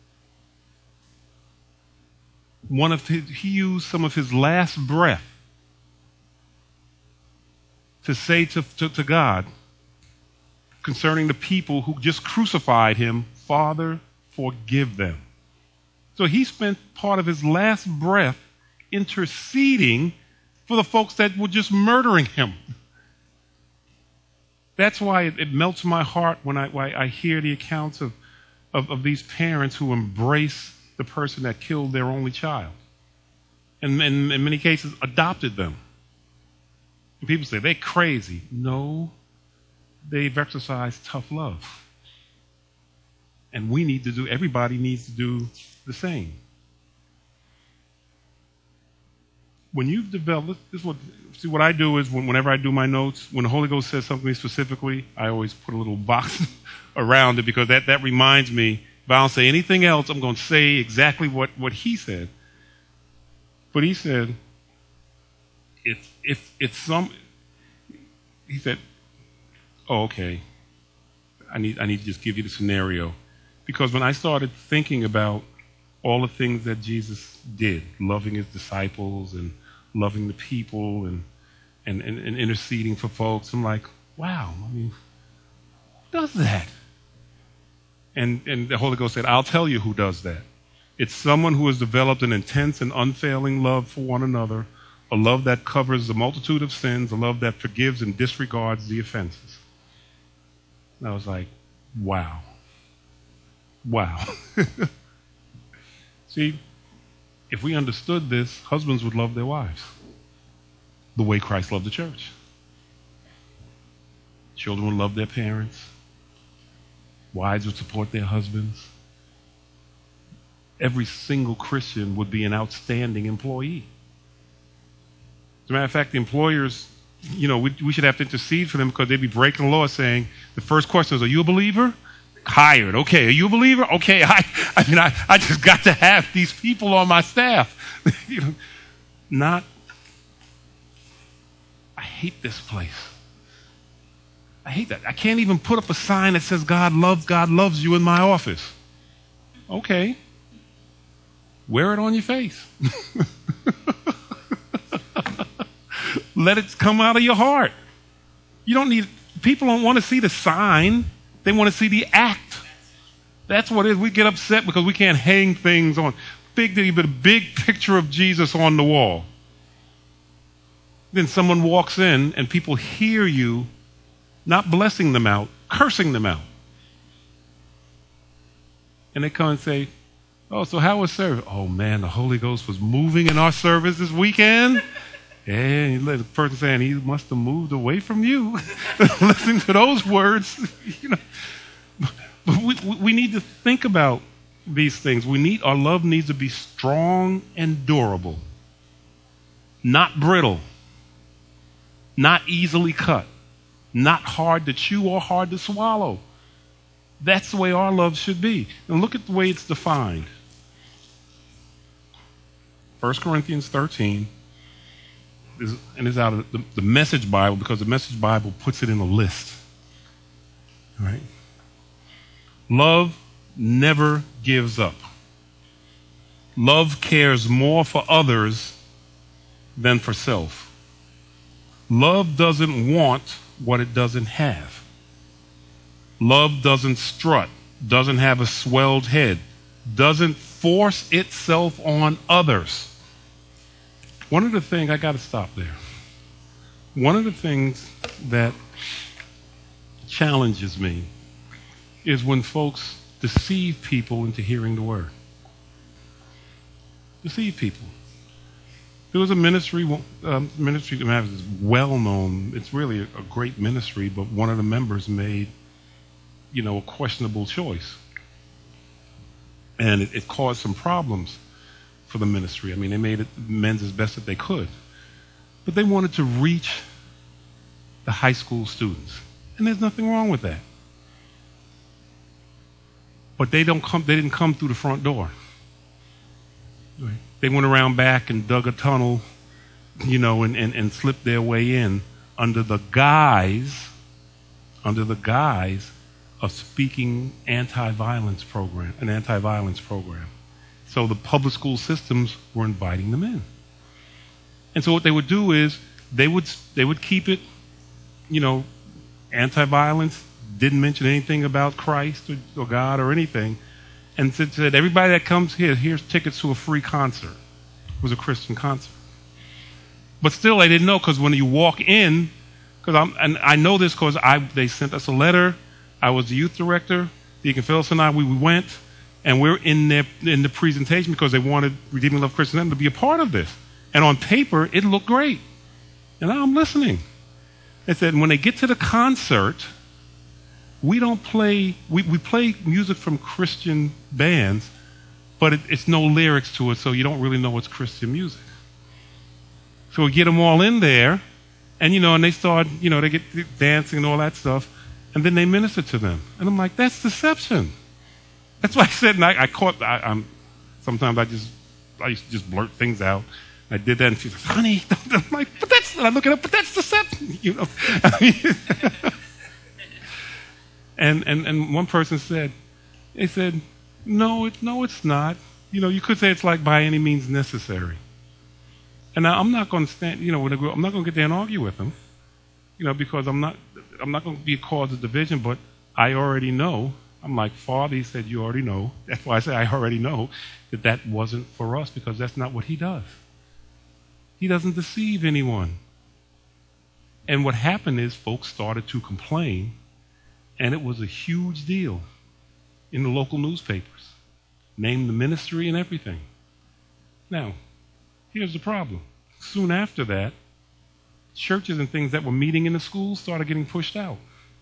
He used some of his last breath to say to God concerning the people who just crucified him, Father, forgive them. So he spent part of his last breath interceding for the folks that were just murdering him. That's why it melts my heart when I hear the accounts of these parents who embrace the person that killed their only child. And in many cases, adopted them. And people say, they're crazy. No, they've exercised tough love. And everybody needs to do the same. When you've developed, what I do is whenever I do my notes, when the Holy Ghost says something specifically, I always put a little box around it because that reminds me, if I don't say anything else, I'm going to say exactly what he said. But he said, he said, oh, okay, I need to just give you the scenario. Because when I started thinking about all the things that Jesus did, loving his disciples and loving the people and interceding for folks, I'm like, wow, who does that? And the Holy Ghost said, I'll tell you who does that. It's someone who has developed an intense and unfailing love for one another, a love that covers the multitude of sins, a love that forgives and disregards the offenses. And I was like, wow. See, if we understood this, husbands would love their wives the way Christ loved the church. Children would love their parents. Wives would support their husbands. Every single Christian would be an outstanding employee. As a matter of fact, the employers, we should have to intercede for them because they'd be breaking the law saying, the first question is, are you a believer? Hired. Okay. Are you a believer? Okay. I just got to have these people on my staff. I hate this place. I hate that. I can't even put up a sign that says God loves you in my office. Okay. wear it on your face. Let it come out of your heart. You don't need, people don't want to see the sign. They want to see the act. That's what it is. We get upset because we can't hang things on. But a big picture of Jesus on the wall. Then someone walks in and people hear you not blessing them out, cursing them out. And they come and say, oh, so how was service? Oh, man, the Holy Ghost was moving in our service this weekend. And you let the person saying he must have moved away from you. Listening to those words, you know. But we need to think about these things. Our love needs to be strong and durable, not brittle, not easily cut, not hard to chew or hard to swallow. That's the way our love should be. And look at the way it's defined. 1 Corinthians 13. And it's out of the Message Bible, because the Message Bible puts it in a list. Right? Love never gives up. Love cares more for others than for self. Love doesn't want what it doesn't have. Love doesn't strut, doesn't have a swelled head, doesn't force itself on others. One of the things, I got to stop there. One of the things that challenges me is when folks deceive people into hearing the word. Deceive people. There was a ministry that is well known. It's really a great ministry, but one of the members made, a questionable choice. And it caused some problems for the ministry. I mean, they made amends as best that they could. But they wanted to reach the high school students. And there's nothing wrong with that. But they didn't come through the front door. They went around back and dug a tunnel, and slipped their way in under the guise of speaking an anti-violence program. So the public school systems were inviting them in. And so what they would do is they would keep it, anti-violence, didn't mention anything about Christ or God or anything, and said everybody that comes here's tickets to a free concert. It was a Christian concert. But still, they didn't know, because when you walk in, and I know this because they sent us a letter. I was the youth director. Deacon Phyllis and I, we went, and we're in the presentation because they wanted Redeeming Love Christian Center to be a part of this. And on paper, it looked great. And I'm listening. They said when they get to the concert, we don't play, we play music from Christian bands, but it's no lyrics to it, so you don't really know it's Christian music. So we get them all in there, and and they start, they get dancing and all that stuff, and then they minister to them. And I'm like, that's deception. That's why I said, and sometimes I used to just blurt things out. I did that, and she's like, honey, I'm like, I look it up, but that's deception, And one person said, no, it's not. You could say it's like by any means necessary. And now I'm not going to stand, I'm not going to get there and argue with them, because I'm not going to be a cause of division, but I already know. I'm like, Father, he said, you already know. That's why I say I already know that wasn't for us, because that's not what he does. He doesn't deceive anyone. And what happened is folks started to complain, and it was a huge deal in the local newspapers. Named the ministry and everything. Now, here's the problem. Soon after that, churches and things that were meeting in the schools started getting pushed out.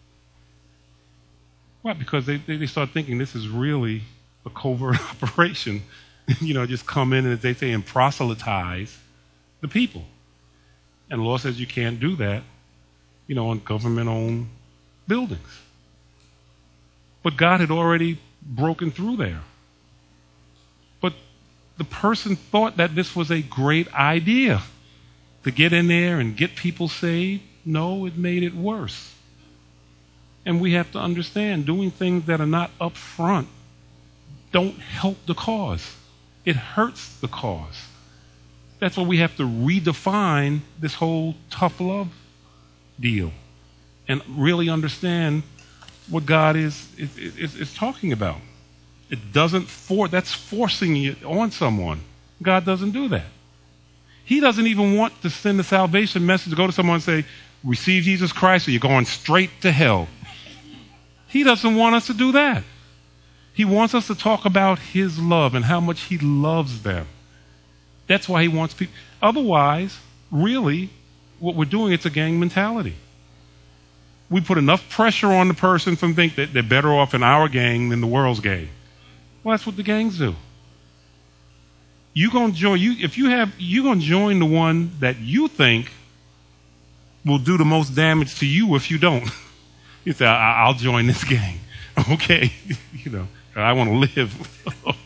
Why? Because they started thinking this is really a covert operation. Just come in and, as they say, and proselytize the people. And the law says you can't do that, on government-owned buildings. But God had already broken through there. But the person thought that this was a great idea to get in there and get people saved. No, it made it worse. And we have to understand, doing things that are not up front don't help the cause. It hurts the cause. That's why we have to redefine this whole tough love deal and really understand what God is talking about. It doesn't that's forcing it on someone. God doesn't do that. He doesn't even want to send a salvation message to go to someone and say, receive Jesus Christ or you're going straight to hell. He doesn't want us to do that. He wants us to talk about his love and how much he loves them. That's why he wants people. Otherwise, really, what we're doing, it's a gang mentality. We put enough pressure on the person to think that they're better off in our gang than the world's gang. Well, that's what the gangs do. You're going to join the one that you think will do the most damage to you if you don't. You say, I'll join this gang. Okay. I want to live.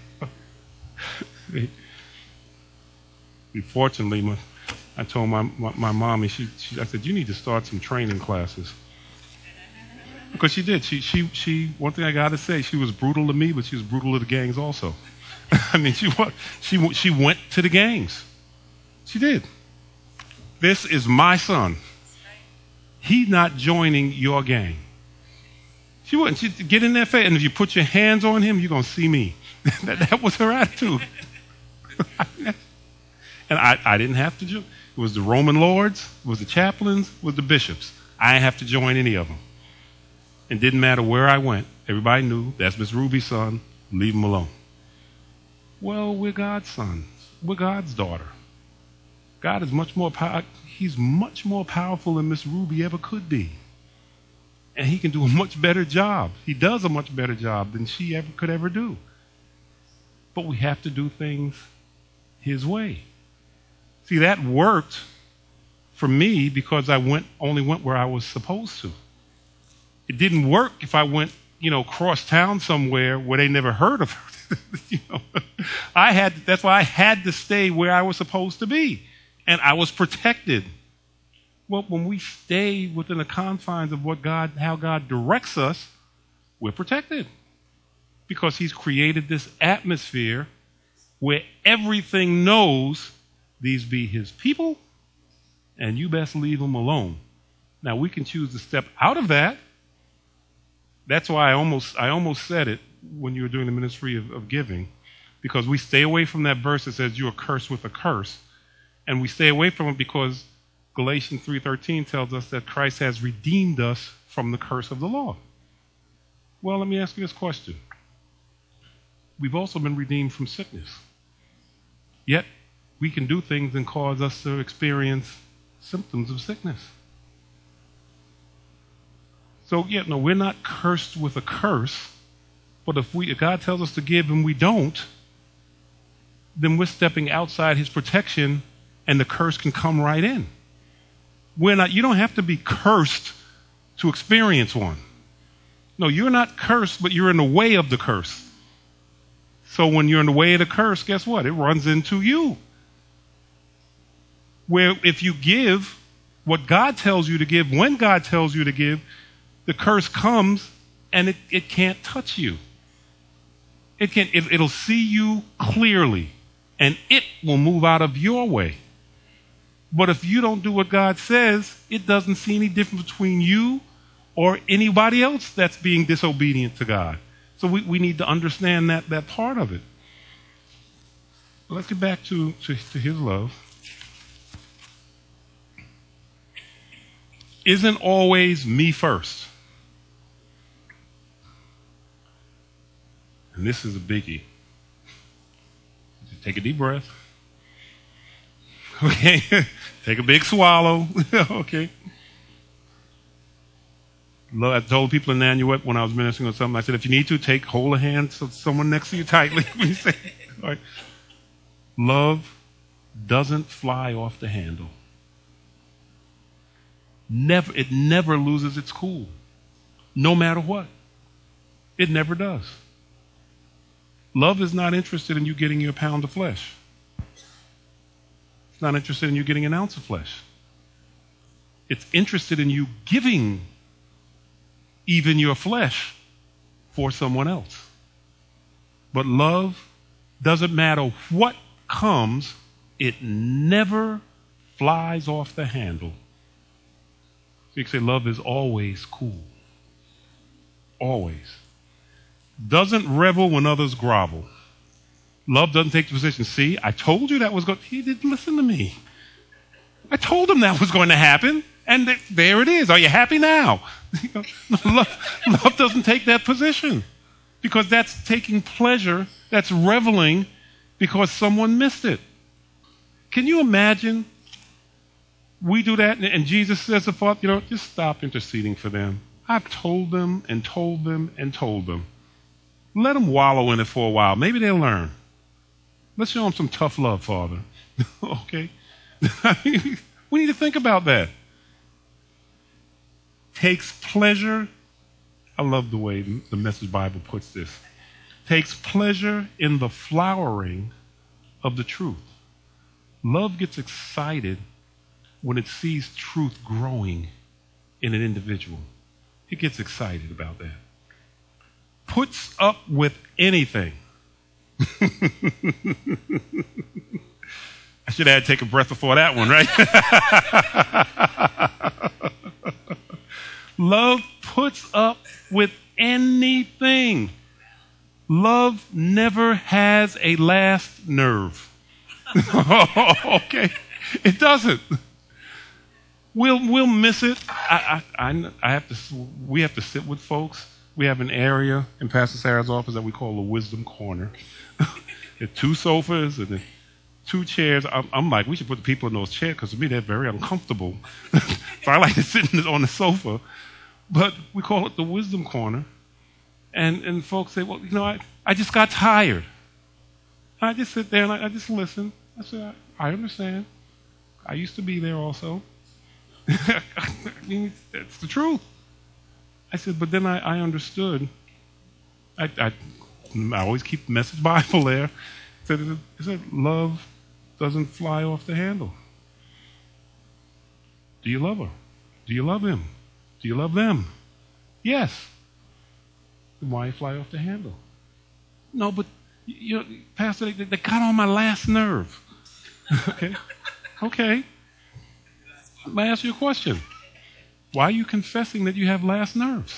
Fortunately, I told my mom, and I said, you need to start some training classes. Because she did. She one thing I got to say, she was brutal to me, but she was brutal to the gangs also. I mean, she went to the gangs. She did. This is my son. He's not joining your gang. She wouldn't. She'd get in their face, and if you put your hands on him, you're going to see me. That was her attitude. And I didn't have to join. It was the Roman lords, it was the chaplains, it was the bishops. I didn't have to join any of them. It didn't matter where I went. Everybody knew that's Miss Ruby's son. Leave him alone. Well, we're God's sons. We're God's daughter. God is much more He's much more powerful than Miss Ruby ever could be. And he can do a much better job. He does a much better job than she could ever do. But we have to do things his way. See, that worked for me because I only went where I was supposed to. It didn't work if I went, cross town somewhere where they never heard of her. That's why I had to stay where I was supposed to be. And I was protected. Well, when we stay within the confines of how God directs us, we're protected. Because he's created this atmosphere where everything knows these be his people, and you best leave them alone. Now, we can choose to step out of that. That's why I almost said it when you were doing the ministry of giving, because we stay away from that verse that says you are cursed with a curse, and we stay away from it because Galatians 3:13 tells us that Christ has redeemed us from the curse of the law. Well, let me ask you this question. We've also been redeemed from sickness. Yet, we can do things and cause us to experience symptoms of sickness. So, we're not cursed with a curse, but if God tells us to give and we don't, then we're stepping outside his protection and the curse can come right in. You don't have to be cursed to experience one. No, you're not cursed, but you're in the way of the curse. So when you're in the way of the curse, guess what? It runs into you. Where if you give what God tells you to give, when God tells you to give, the curse comes and it can't touch you. It'll see you clearly and it will move out of your way. But if you don't do what God says, it doesn't see any difference between you or anybody else that's being disobedient to God. So we need to understand that part of it. Let's get back to his love. Isn't always me first. And this is a biggie. Just take a deep breath. Okay. Take a big swallow. Okay. I told people in Nanuet when I was ministering or something, I said, if you need to, hold a hand to someone next to you tightly. When you say, all right. Love doesn't fly off the handle. It never loses its cool. No matter what. It never does. Love is not interested in you getting your pound of flesh. It's not interested in you getting an ounce of flesh. It's interested in you giving even your flesh for someone else. But love Doesn't matter what comes, it never flies off the handle. You can say love is always cool. Always. Doesn't revel when others grovel. Love doesn't take the position. See, I told you that was going. He didn't listen to me. I told him that was going to happen, and there it is. Are you happy now? Love doesn't take that position because that's taking pleasure. That's reveling because someone missed it. Can you imagine? We do that, and Jesus says to Father, just stop interceding for them. I've told them and told them and told them. Let them wallow in it for a while. Maybe they'll learn. Let's show them some tough love, Father. Okay? We need to think about that. Takes pleasure. I love the way the Message Bible puts this. Takes pleasure in the flowering of the truth. Love gets excited when it sees truth growing in an individual. It gets excited about that. Puts up with anything. I should have had to take a breath before that one, right? Love puts up with anything. Love never has a last nerve. Okay? It doesn't. We'll miss it. We have to sit with folks. We have an area in Pastor Sarah's office that we call the Wisdom Corner. There are 2 sofas and 2 chairs. I'm like, we should put the people in those chairs because to me they're very uncomfortable. So I like to sit on the sofa. But we call it the Wisdom Corner. And folks say, well, I just got tired. I just sit there and I just listen. I said, I understand. I used to be there also. I mean, that's the truth. I said, but then I understood. I always keep the Message Bible there. It said, love doesn't fly off the handle. Do you love her? Do you love him? Do you love them? Yes. Then why fly off the handle? No, but Pastor, they got on my last nerve. Okay. Let me ask you a question. Why are you confessing that you have last nerves?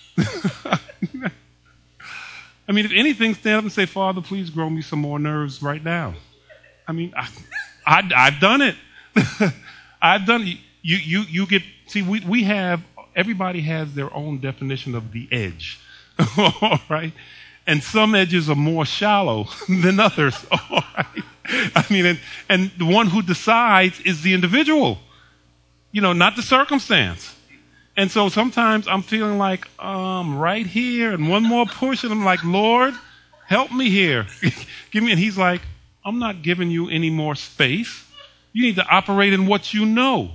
I mean, if anything, stand up and say, Father, please grow me some more nerves right now. I mean, I've done it. I've done it. You get, see, we have, everybody has their own definition of the edge. All right? And some edges are more shallow than others. All right? I mean, and the one who decides is the individual. Not the circumstance. And so sometimes I'm feeling like right here and one more push and I'm like, Lord, help me here. Give me. And he's like, I'm not giving you any more space. You need to operate in what you know.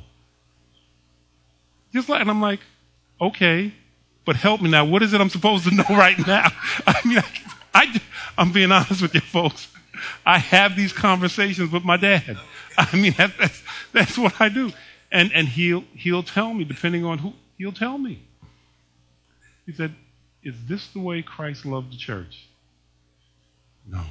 And I'm like, okay, but help me now. What is it I'm supposed to know right now? I mean, I'm being honest with you folks. I have these conversations with my dad. I mean, that's what I do. And he'll tell me, depending on who, he'll tell me. He said, is this the way Christ loved the church? No.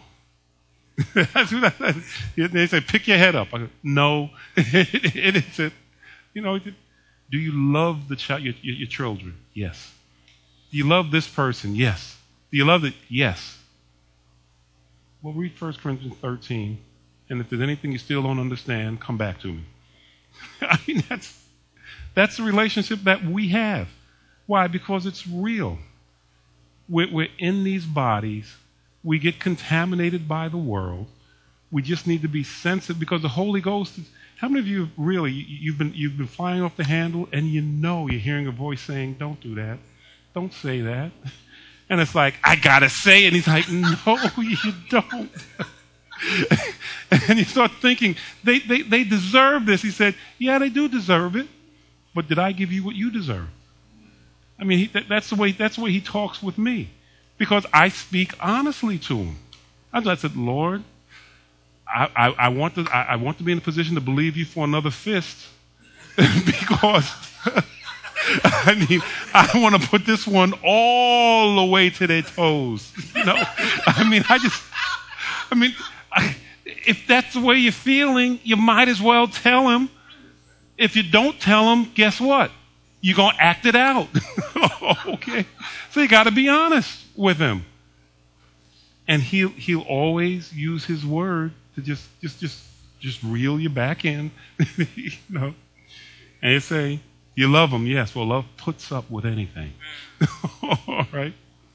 They say, pick your head up. I go, no, it isn't. Do you love your children? Yes. Do you love this person? Yes. Do you love it? Yes. Well, read 1 Corinthians 13, and if there's anything you still don't understand, come back to me. I mean, that's the relationship that we have. Why? Because it's real. We're in these bodies. We get contaminated by the world. We just need to be sensitive because the Holy Ghost. How many of you really you've been flying off the handle and you're hearing a voice saying, "Don't do that. Don't say that." And it's like, I gotta say it. And he's like, no, you don't. And you start thinking, they deserve this. He said, yeah, they do deserve it. But did I give you what you deserve? I mean, that's the way he talks with me. Because I speak honestly to him. I said, Lord, I want to be in a position to believe you for another fist. Because I mean, I want to put this one all the way to their toes. I mean, I mean, if that's the way you're feeling, you might as well tell him. If you don't tell him, guess what? You're going to act it out. Okay? So you got to be honest with him. And he'll always use his word to just reel you back in. You know? And you say, you love him. Yes. Well, love puts up with anything. All right?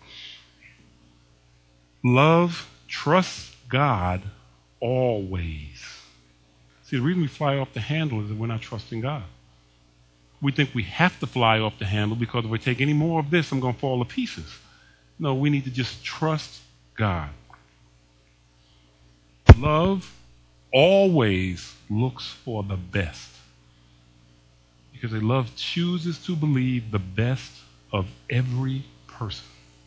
Love trusts God always. See, the reason we fly off the handle is that we're not trusting God. We think we have to fly off the handle because if we take any more of this, I'm going to fall to pieces. No, we need to just trust God. Love always looks for the best. Because love chooses to believe the best of every person.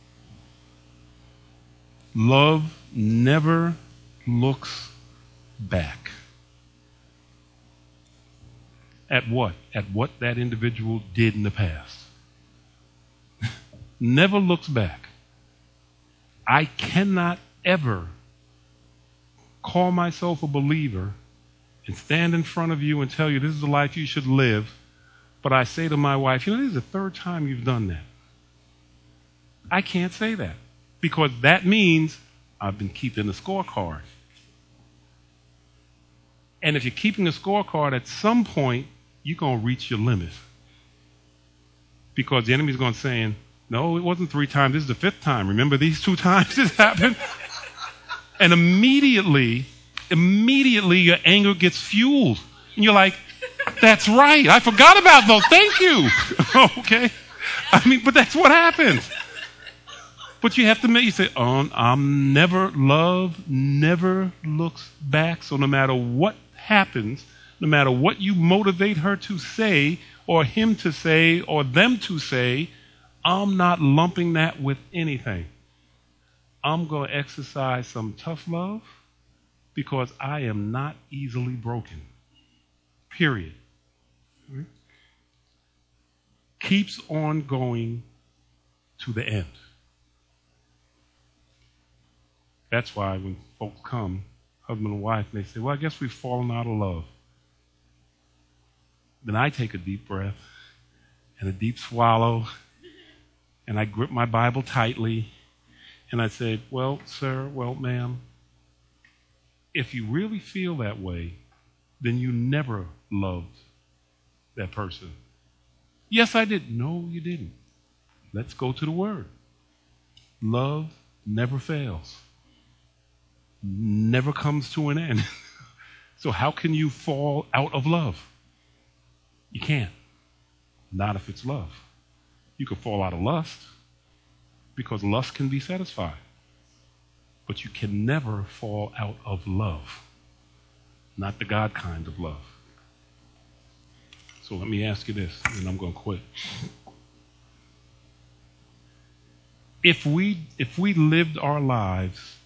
Love never looks back. At what? At what that individual did in the past. Never looks back. I cannot ever call myself a believer and stand in front of you and tell you this is the life you should live, but I say to my wife, this is the third time you've done that. I can't say that because that means I've been keeping the scorecard. And if you're keeping a scorecard, at some point, you're going to reach your limit. Because the enemy's going to say, no, it wasn't 3 times, this is the 5th time. Remember these 2 times this happened? And immediately your anger gets fueled. And you're like, that's right, I forgot about those, thank you. Okay? I mean, but that's what happens. But you have to you say, love never looks back. So no matter what happens, no matter what you motivate her to say, or him to say, or them to say, I'm not lumping that with anything. I'm going to exercise some tough love because I am not easily broken. Period. Keeps on going to the end. That's why when folks come, husband and wife, and they say, well, I guess we've fallen out of love. Then I take a deep breath and a deep swallow, and I grip my Bible tightly, and I say, well, sir, well, ma'am, if you really feel that way, then you never loved that person. Yes, I did. No, you didn't. Let's go to the Word. Love never fails. Never comes to an end. So how can you fall out of love? You can't. Not if it's love. You could fall out of lust because lust can be satisfied. But you can never fall out of love. Not the God kind of love. So let me ask you this, and I'm going to quit. If we lived our lives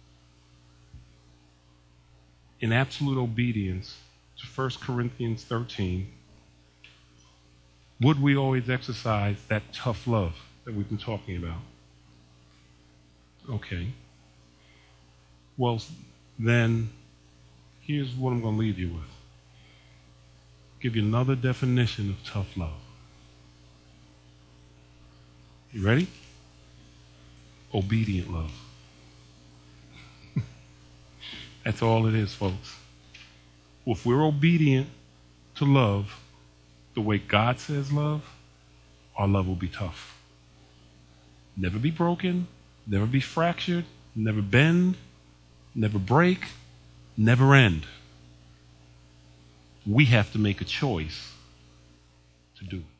in absolute obedience to 1 Corinthians 13, would we always exercise that tough love that we've been talking about? Okay. Well, then, here's what I'm going to leave you with. Give you another definition of tough love. You ready? Obedient love. That's all it is, folks. Well, if we're obedient to love the way God says love, our love will be tough. Never be broken, never be fractured, never bend, never break, never end. We have to make a choice to do it.